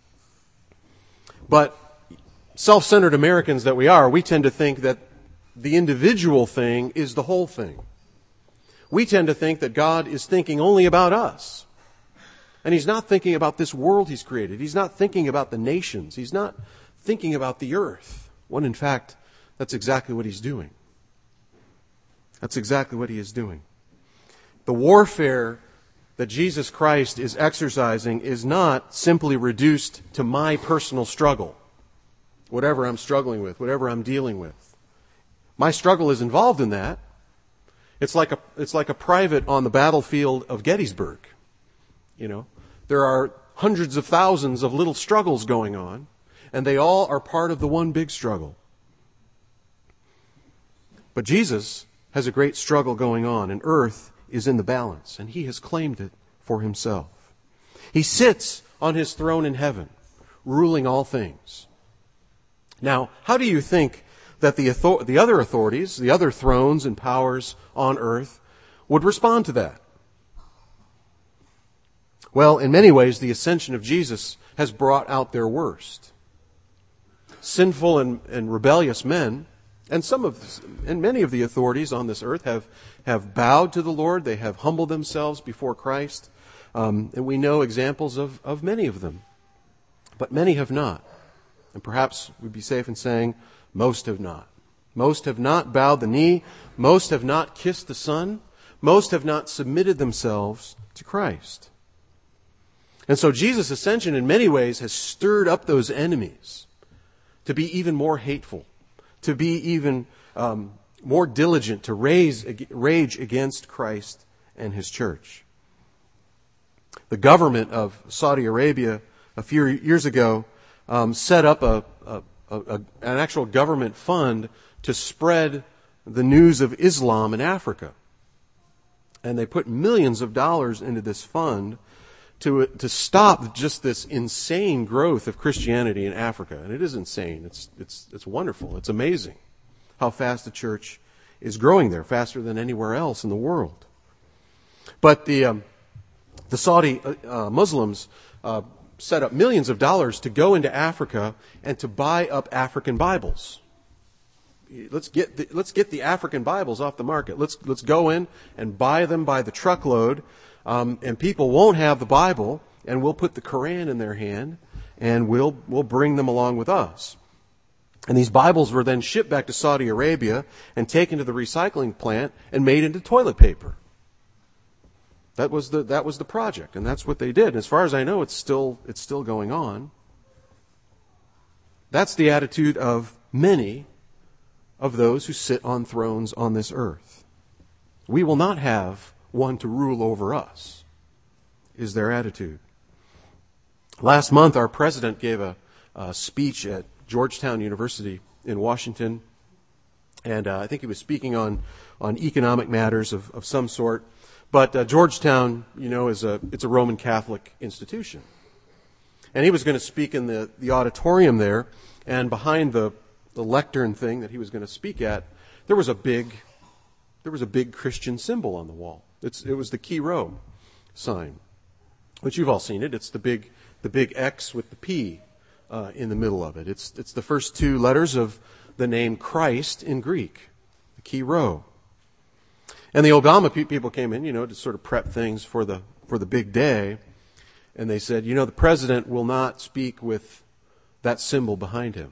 But self-centered Americans that we are, we tend to think that the individual thing is the whole thing. We tend to think that God is thinking only about us. And he's not thinking about this world he's created. He's not thinking about the nations. He's not thinking about the earth. When in fact, that's exactly what he's doing. That's exactly what he is doing. The warfare that Jesus Christ is exercising is not simply reduced to my personal struggle. Whatever I'm struggling with, whatever I'm dealing with. My struggle is involved in that. It's like a, it's like a private on the battlefield of Gettysburg. You know, there are hundreds of thousands of little struggles going on, and they all are part of the one big struggle. But Jesus has a great struggle going on, and earth is in the balance, and he has claimed it for himself. He sits on his throne in heaven, ruling all things. Now, how do you think that the, author- the other authorities, the other thrones and powers on earth would respond to that? Well, in many ways, the ascension of Jesus has brought out their worst. Sinful and, and rebellious men, and some of, and many of the authorities on this earth have, have bowed to the Lord. They have humbled themselves before Christ. Um, and we know examples of, of many of them. But many have not. And perhaps we'd be safe in saying most have not. Most have not bowed the knee. Most have not kissed the Son. Most have not submitted themselves to Christ. And so Jesus' ascension in many ways has stirred up those enemies to be even more hateful, to be even um, more diligent to raise, rage against Christ and his church. The government of Saudi Arabia a few years ago um, set up a, a, a, a, an actual government fund to spread the news of Islam in Africa. And they put millions of dollars into this fund to to stop just this insane growth of Christianity in Africa. And it is insane. It's it's it's wonderful. It's amazing how fast the church is growing there, faster than anywhere else in the world. But the um, the Saudi uh, Muslims uh, set up millions of dollars to go into Africa and to buy up African Bibles. Let's get the, let's get the African Bibles off the market. Let's let's go in and buy them by the truckload. Um, and people won't have the Bible, and we'll put the Quran in their hand, and we'll we'll bring them along with us. And these Bibles were then shipped back to Saudi Arabia and taken to the recycling plant and made into toilet paper. That was the that was the project, and that's what they did. And as far as I know, it's still it's still going on. That's the attitude of many of those who sit on thrones on this earth. We will not have one to rule over us, is their attitude. Last month, our president gave a, a speech at Georgetown University in Washington, and uh, I think he was speaking on, on economic matters of, of some sort. But uh, Georgetown, you know, is a it's a Roman Catholic institution, And he was going to speak in the, the auditorium there, and behind the, the lectern thing that he was going to speak at, there was a big, there was a big Christian symbol on the wall. It's, it was the Key Row sign, which you've all seen it. It's the big, the big X with the P uh, in the middle of it. It's, it's the first two letters of the name Christ in Greek, the Key Row. And the Obama pe- people came in, you know, to sort of prep things for the for the big day. And they said, you know, the president will not speak with that symbol behind him.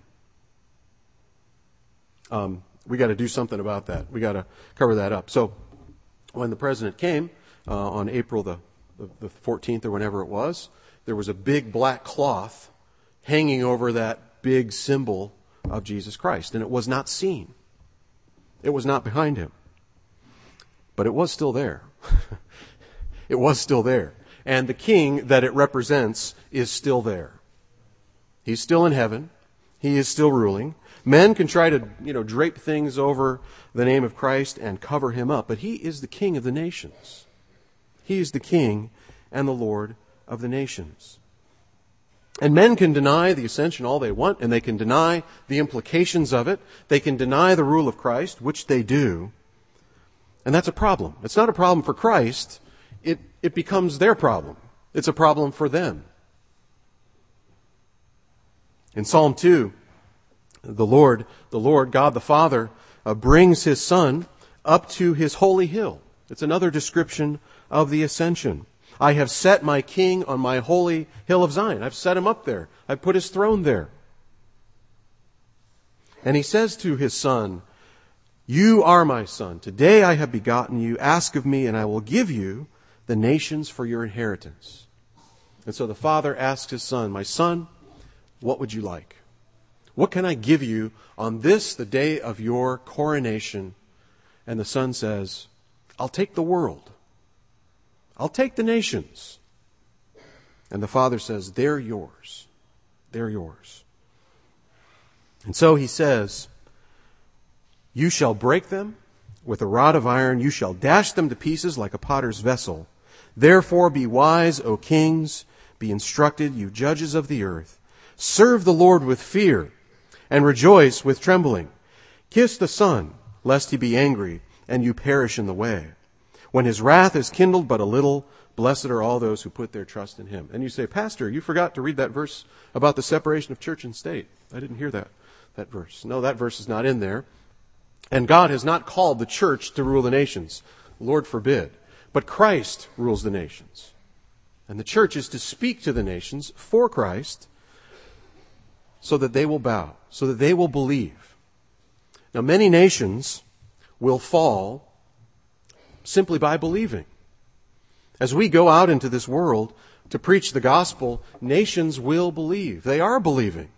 Um, we got to do something about that. We got to cover that up. So when the president came uh, on April the, the, the fourteenth or whenever it was, there was a big black cloth hanging over that big symbol of Jesus Christ. And it was not seen. It was not behind him. But it was still there. It was still there. And the king that it represents is still there. He's still in heaven. He is still ruling. Men can try to, you know, drape things over the name of Christ and cover him up, but he is the king of the nations. He is the king and the Lord of the nations. And men can deny the ascension all they want, and they can deny the implications of it. They can deny the rule of Christ, which they do. And that's a problem. It's not a problem for Christ. It, it becomes their problem. It's a problem for them. In Psalm two, the Lord, the Lord, God the Father, uh, brings his Son up to his holy hill. It's another description of the ascension. I have set my king on my holy hill of Zion. I've set him up there. I've put his throne there. And he says to his Son, you are my son. Today I have begotten you. Ask of me, and I will give you the nations for your inheritance. And so the father asks his son, my son, what would you like? What can I give you on this, the day of your coronation? And the son says, I'll take the world. I'll take the nations. And the father says, they're yours. They're yours. And so he says, you shall break them with a rod of iron. You shall dash them to pieces like a potter's vessel. Therefore be wise, O kings. Be instructed, you judges of the earth. Serve the Lord with fear and rejoice with trembling. Kiss the Son, lest he be angry and you perish in the way. When his wrath is kindled but a little, blessed are all those who put their trust in him. And you say, Pastor, you forgot to read that verse about the separation of church and state. I didn't hear that, that verse. No, that verse is not in there. And God has not called the church to rule the nations. Lord forbid. But Christ rules the nations. And the church is to speak to the nations for Christ so that they will bow, so that they will believe. Now, many nations will fall simply by believing. As we go out into this world to preach the gospel, nations will believe. They are believing.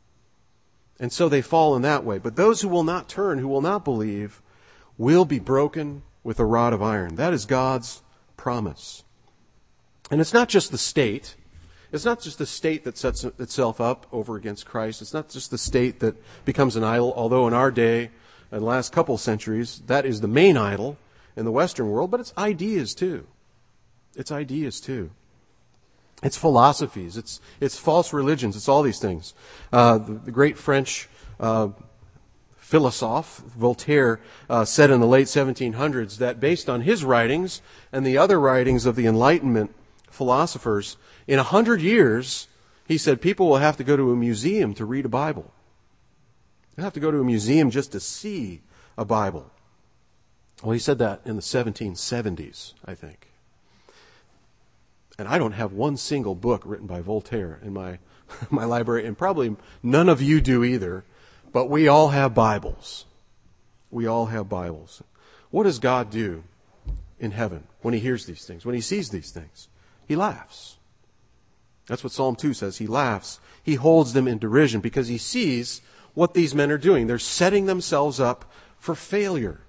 And so they fall in that way. But those who will not turn, who will not believe, will be broken with a rod of iron. That is God's promise. And it's not just the state. It's not just the state that sets itself up over against Christ. It's not just the state that becomes an idol, although in our day, in the last couple centuries, that is the main idol in the Western world, but it's ideas too. It's ideas too. It's philosophies. It's it's false religions. It's all these things. Uh, the, the great French uh, philosophe Voltaire uh, said in the late seventeen hundreds that based on his writings and the other writings of the Enlightenment philosophers, in a hundred years, he said people will have to go to a museum to read a Bible. They'll have to go to a museum just to see a Bible. Well, he said that in the seventeen seventies, I think. And I don't have one single book written by Voltaire in my my library, and probably none of you do either, but we all have Bibles. We all have Bibles. What does God do in heaven when he hears these things, when he sees these things? He laughs. That's what Psalm two says. He laughs. He holds them in derision because he sees what these men are doing. They're setting themselves up for failure,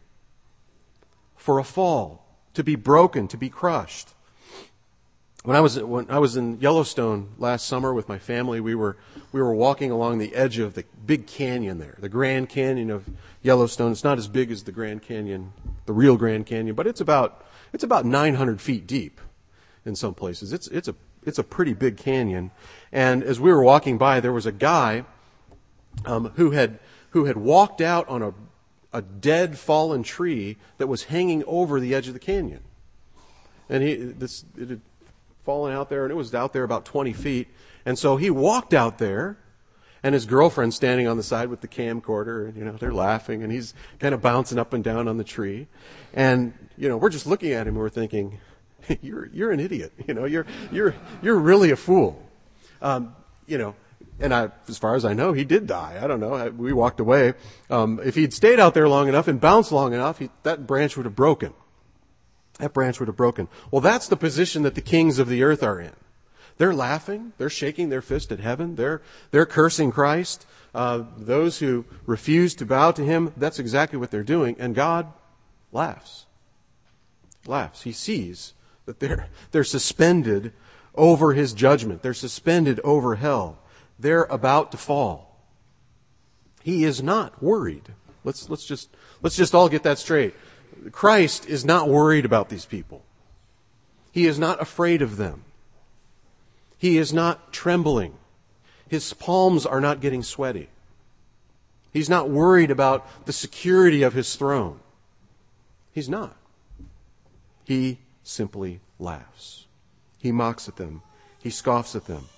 for a fall, to be broken, to be crushed. When I was when I was in Yellowstone last summer with my family, we were we were walking along the edge of the big canyon there, the Grand Canyon of Yellowstone. It's not as big as the Grand Canyon, the real Grand Canyon, but it's about it's about nine hundred feet deep in some places. It's it's a it's a pretty big canyon. And as we were walking by, there was a guy um, who had who had walked out on a a dead fallen tree that was hanging over the edge of the canyon. And he this it had fallen out there, and it was out there about twenty feet. And so he walked out there, and his girlfriend's standing on the side with the camcorder, and, you know, they're laughing, and he's kind of bouncing up and down on the tree. And, you know, we're just looking at him, and we're thinking, you're, you're an idiot. You know, you're, you're, you're really a fool. Um, you know, and I, as far as I know, he did die. I don't know. We walked away. Um, if he'd stayed out there long enough and bounced long enough, he, that branch would have broken. That branch would have broken. Well, that's the position that the kings of the earth are in. They're laughing. They're shaking their fist at heaven. They're, they're cursing Christ. Uh, those who refuse to bow to him, that's exactly what they're doing. And God laughs. Laughs. He sees that they're, they're suspended over his judgment. They're suspended over hell. They're about to fall. He is not worried. Let's, let's just, let's just all get that straight. Christ is not worried about these people. He is not afraid of them. He is not trembling. His palms are not getting sweaty. He's not worried about the security of his throne. He's not. He simply laughs. He mocks at them. He scoffs at them.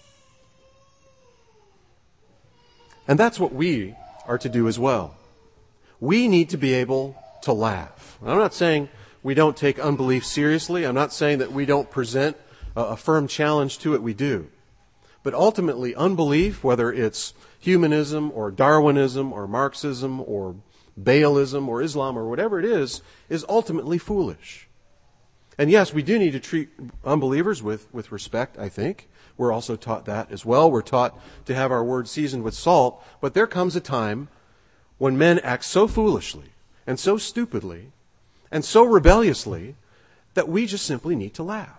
And that's what we are to do as well. We need to be able to laugh. I'm not saying we don't take unbelief seriously. I'm not saying that we don't present a firm challenge to it. We do. But ultimately, unbelief, whether it's humanism or Darwinism or Marxism or Baalism or Islam or whatever it is, is ultimately foolish. And yes, we do need to treat unbelievers with, with respect, I think. We're also taught that as well. We're taught to have our words seasoned with salt. But there comes a time when men act so foolishly and so stupidly and so rebelliously that we just simply need to laugh.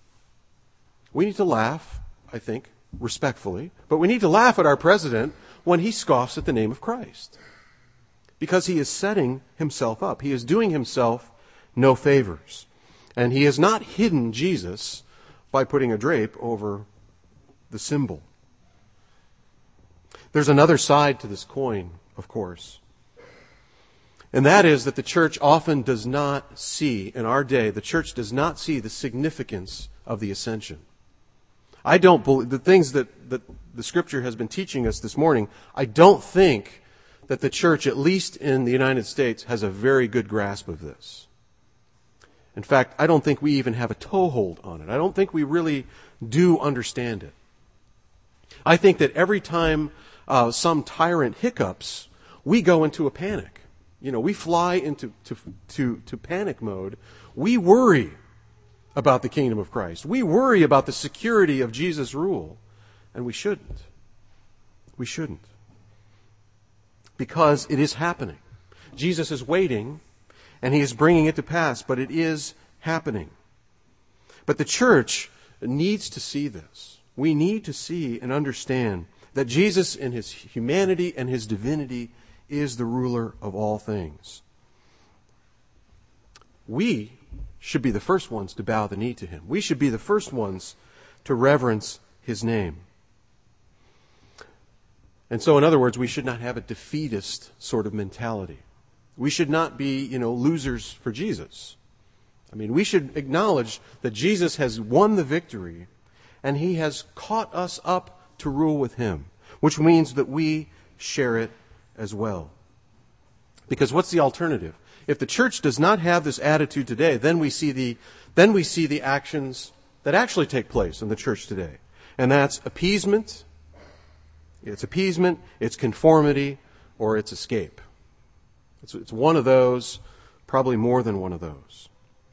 We need to laugh, I think, respectfully, but we need to laugh at our president when he scoffs at the name of Christ. Because he is setting himself up. He is doing himself no favors. And he has not hidden Jesus by putting a drape over the symbol. There's another side to this coin, of course. And that is that the church often does not see, in our day, the church does not see the significance of the ascension. I don't believe, the things that, that the Scripture has been teaching us this morning, I don't think that the church, at least in the United States, has a very good grasp of this. In fact, I don't think we even have a toehold on it. I don't think we really do understand it. I think that every time uh, some tyrant hiccups, we go into a panic. You know, we fly into to, to, to panic mode. We worry about the kingdom of Christ. We worry about the security of Jesus' rule. And we shouldn't. We shouldn't. Because it is happening. Jesus is waiting, and he is bringing it to pass, but it is happening. But the church needs to see this. We need to see and understand that Jesus in his humanity and his divinity is the ruler of all things. We should be the first ones to bow the knee to him. We should be the first ones to reverence his name. And so, in other words, we should not have a defeatist sort of mentality. We should not be, you know, losers for Jesus. I mean, we should acknowledge that Jesus has won the victory, and he has caught us up to rule with him, which means that we share it as well. Because what's the alternative? If the church does not have this attitude today, then we see the then we see the actions that actually take place in the church today. And that's appeasement, it's appeasement, it's conformity, or it's escape. It's, it's one of those, probably more than one of those.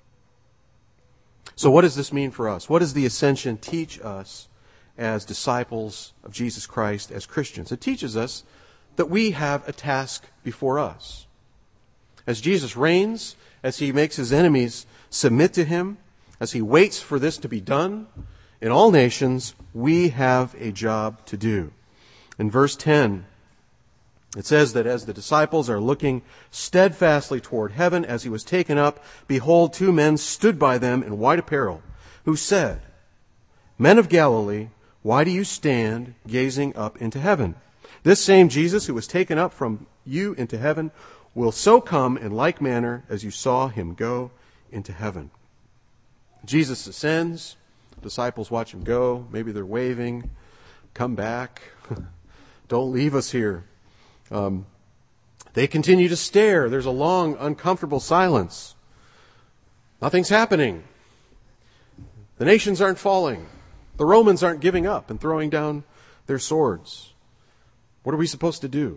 So what does this mean for us? What does the ascension teach us as disciples of Jesus Christ, as Christians? It teaches us that we have a task before us. As Jesus reigns, as he makes his enemies submit to him, as he waits for this to be done, in all nations, we have a job to do. In verse ten, it says that as the disciples are looking steadfastly toward heaven as he was taken up, behold, two men stood by them in white apparel, who said, Men of Galilee, why do you stand gazing up into heaven? This same Jesus who was taken up from you into heaven will so come in like manner as you saw him go into heaven. Jesus ascends. Disciples watch him go. Maybe they're waving. Come back. Don't leave us here. Um, they continue to stare. There's a long, uncomfortable silence. Nothing's happening. The nations aren't falling. The Romans aren't giving up and throwing down their swords. What are we supposed to do?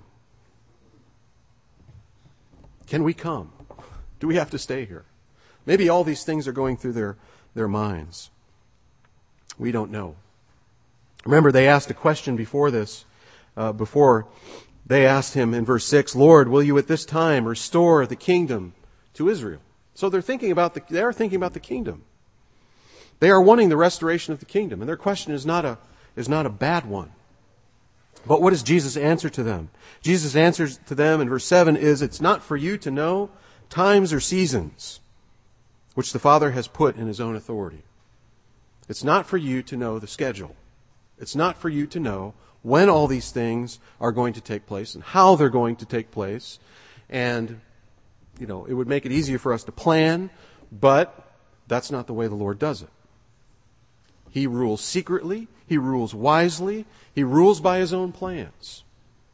Can we come? Do we have to stay here? Maybe all these things are going through their, their minds. We don't know. Remember, they asked a question before this. Uh, before they asked him in verse six, Lord, will you at this time restore the kingdom to Israel? So they're thinking about the, they are thinking about the kingdom. They are wanting the restoration of the kingdom, and their question is not a, is not a bad one. But what does Jesus answer to them? Jesus answers to them in verse seven is, it's not for you to know times or seasons which the Father has put in his own authority. It's not for you to know the schedule. It's not for you to know when all these things are going to take place and how they're going to take place. And, you know, it would make it easier for us to plan, but that's not the way the Lord does it. He rules secretly. He rules wisely. He rules by his own plans.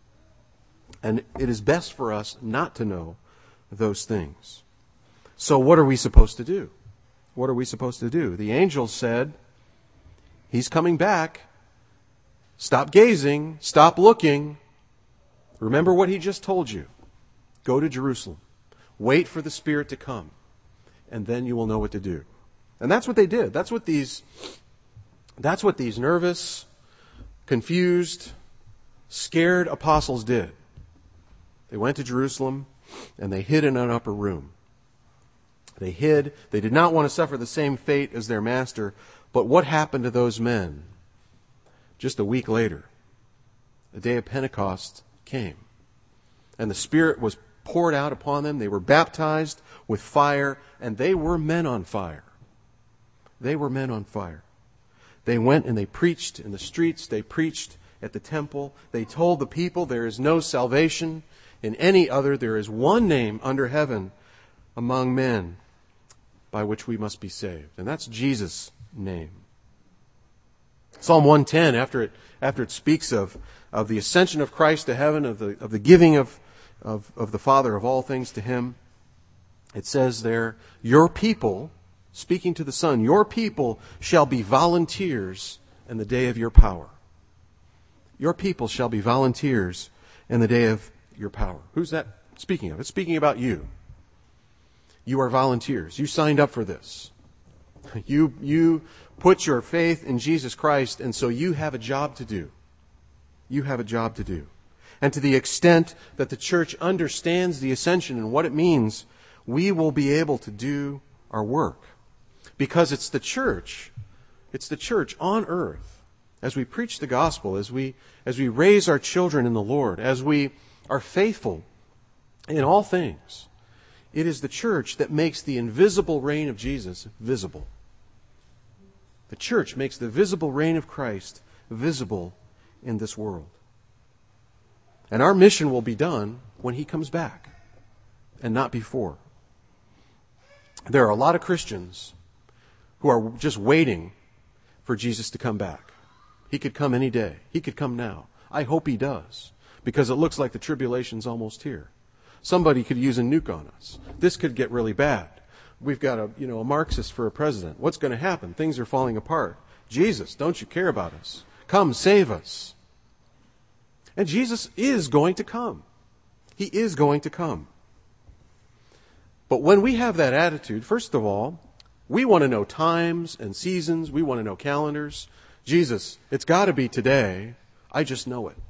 And it is best for us not to know those things. So what are we supposed to do? What are we supposed to do? The angels said, he's coming back. Stop gazing. Stop looking. Remember what he just told you. Go to Jerusalem. Wait for the Spirit to come. And then you will know what to do. And that's what they did. That's what these, that's what these nervous, confused, scared apostles did. They went to Jerusalem and they hid in an upper room. They hid. They did not want to suffer the same fate as their master. But what happened to those men? Just a week later, the day of Pentecost came. And the Spirit was poured out upon them. They were baptized with fire, and they were men on fire. They were men on fire. They went and they preached in the streets. They preached at the temple. They told the people there is no salvation in any other. There is one name under heaven among men by which we must be saved. And that's Jesus' name. Psalm one ten, after it after it speaks of, of the ascension of Christ to heaven, of the of the giving of, of, of the Father of all things to him, it says there, your people, speaking to the Son, your people shall be volunteers in the day of your power. Your people shall be volunteers in the day of your power. Who's that speaking of? It's speaking about you. You are volunteers. You signed up for this. You, you put your faith in Jesus Christ, and so you have a job to do. You have a job to do. And to the extent that the church understands the ascension and what it means, we will be able to do our work. Because it's the church, it's the church on earth, as we preach the gospel, as we, as we raise our children in the Lord, as we are faithful in all things, it is the church that makes the invisible reign of Jesus visible. The church makes the visible reign of Christ visible in this world. And our mission will be done when he comes back, and not before. There are a lot of Christians who are just waiting for Jesus to come back. He could come any day. He could come now. I hope he does, because it looks like the tribulation's almost here. Somebody could use a nuke on us. This could get really bad. We've got a, you know, a Marxist for a president. What's going to happen? Things are falling apart. Jesus, don't you care about us? Come, save us. And Jesus is going to come. He is going to come. But when we have that attitude, first of all, we want to know times and seasons. We want to know calendars. Jesus, it's got to be today. I just know it.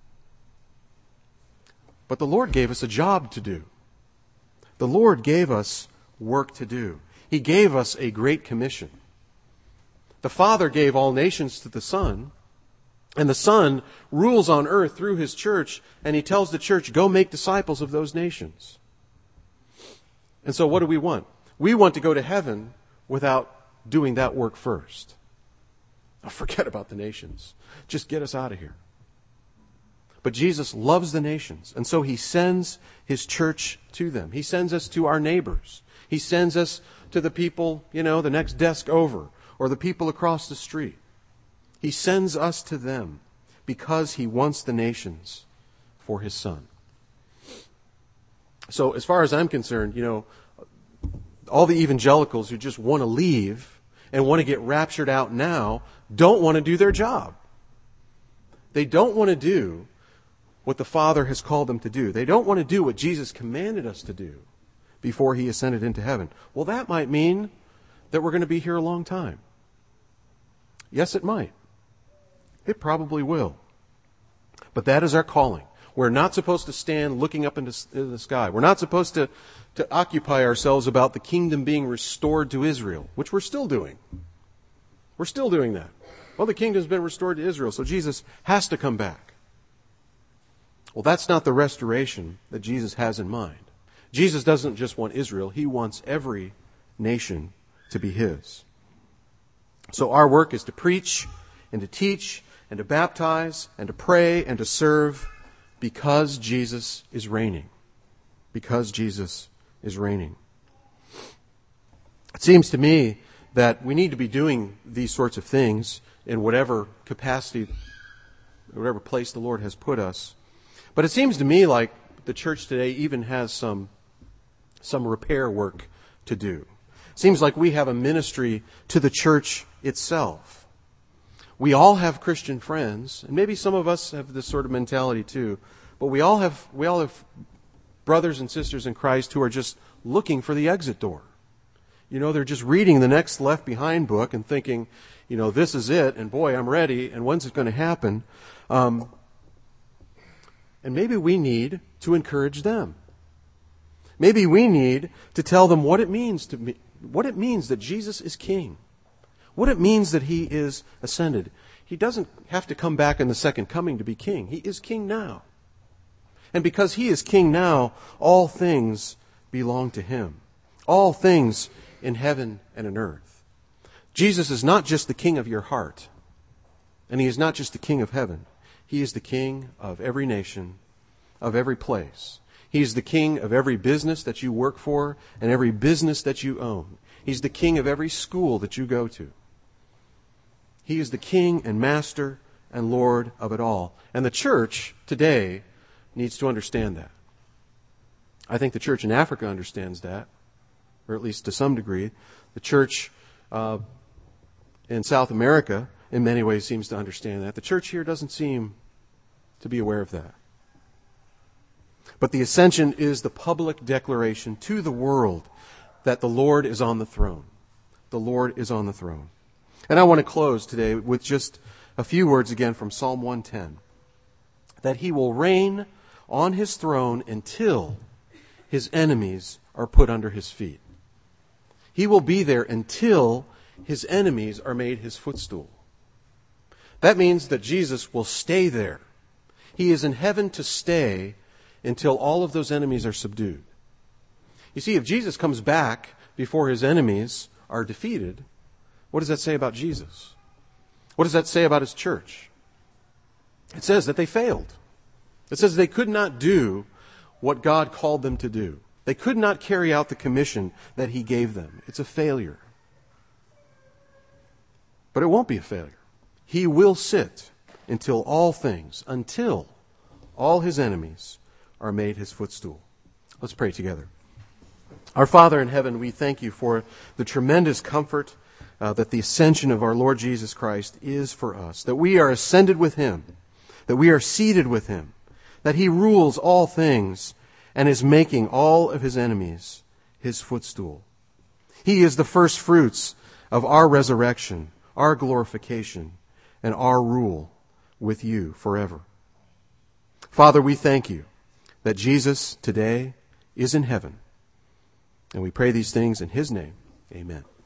But the Lord gave us a job to do. The Lord gave us work to do. He gave us a great commission. The Father gave all nations to the Son, and the Son rules on earth through his church, and he tells the church, go make disciples of those nations. And so what do we want? We want to go to heaven without doing that work first. Oh, forget about the nations. Just get us out of here. But Jesus loves the nations, and so he sends his church to them. He sends us to our neighbors. He sends us to the people, you know, the next desk over, or the people across the street. He sends us to them because he wants the nations for his Son. So as far as I'm concerned, you know, all the evangelicals who just want to leave and want to get raptured out now don't want to do their job. They don't want to do what the Father has called them to do. They don't want to do what Jesus commanded us to do before he ascended into heaven. Well, that might mean that we're going to be here a long time. Yes, it might. It probably will. But that is our calling. We're not supposed to stand looking up into the sky. We're not supposed to, to occupy ourselves about the kingdom being restored to Israel, which we're still doing. We're still doing that. Well, the kingdom's been restored to Israel, so Jesus has to come back. Well, that's not the restoration that Jesus has in mind. Jesus doesn't just want Israel. He wants every nation to be his. So our work is to preach and to teach and to baptize and to pray and to serve because Jesus is reigning. Because Jesus is reigning. It seems to me that we need to be doing these sorts of things in whatever capacity, whatever place the Lord has put us. But it seems to me like the church today even has some, some repair work to do. It seems like we have a ministry to the church itself. We all have Christian friends, and maybe some of us have this sort of mentality too, but we all have, we all have brothers and sisters in Christ who are just looking for the exit door. You know, they're just reading the next Left Behind book and thinking, you know, this is it, and boy, I'm ready, and when's it going to happen? Um, and maybe we need to encourage them. Maybe we need to tell them what it means to me, what it means that Jesus is King, what it means that he is ascended. He doesn't have to come back in the second coming to be King. He is King now. And because he is King now, all things belong to him. All things in heaven and in earth. Jesus is not just the King of your heart, and he is not just the King of heaven. He is the King of every nation, of every place. He is the King of every business that you work for and every business that you own. He's the King of every school that you go to. He is the King and Master and Lord of it all. And the church today needs to understand that. I think the church in Africa understands that, or at least to some degree. The church uh, in South America, in many ways, seems to understand that. The church here doesn't seem to be aware of that. But the ascension is the public declaration to the world that the Lord is on the throne. The Lord is on the throne. And I want to close today with just a few words again from Psalm one ten. That he will reign on his throne until his enemies are put under his feet. He will be there until his enemies are made his footstool. That means that Jesus will stay there. He is in heaven to stay until all of those enemies are subdued. You see, if Jesus comes back before his enemies are defeated, what does that say about Jesus? What does that say about his church? It says that they failed. It says they could not do what God called them to do. They could not carry out the commission that he gave them. It's a failure. But it won't be a failure. He will sit until all things, until all his enemies are made his footstool. Let's pray together. Our Father in heaven, we thank you for the tremendous comfort uh, that the ascension of our Lord Jesus Christ is for us, that we are ascended with him, that we are seated with him, that he rules all things and is making all of his enemies his footstool. He is the first fruits of our resurrection, our glorification, and our rule with you forever. Father, we thank you that Jesus today is in heaven. And we pray these things in his name. Amen.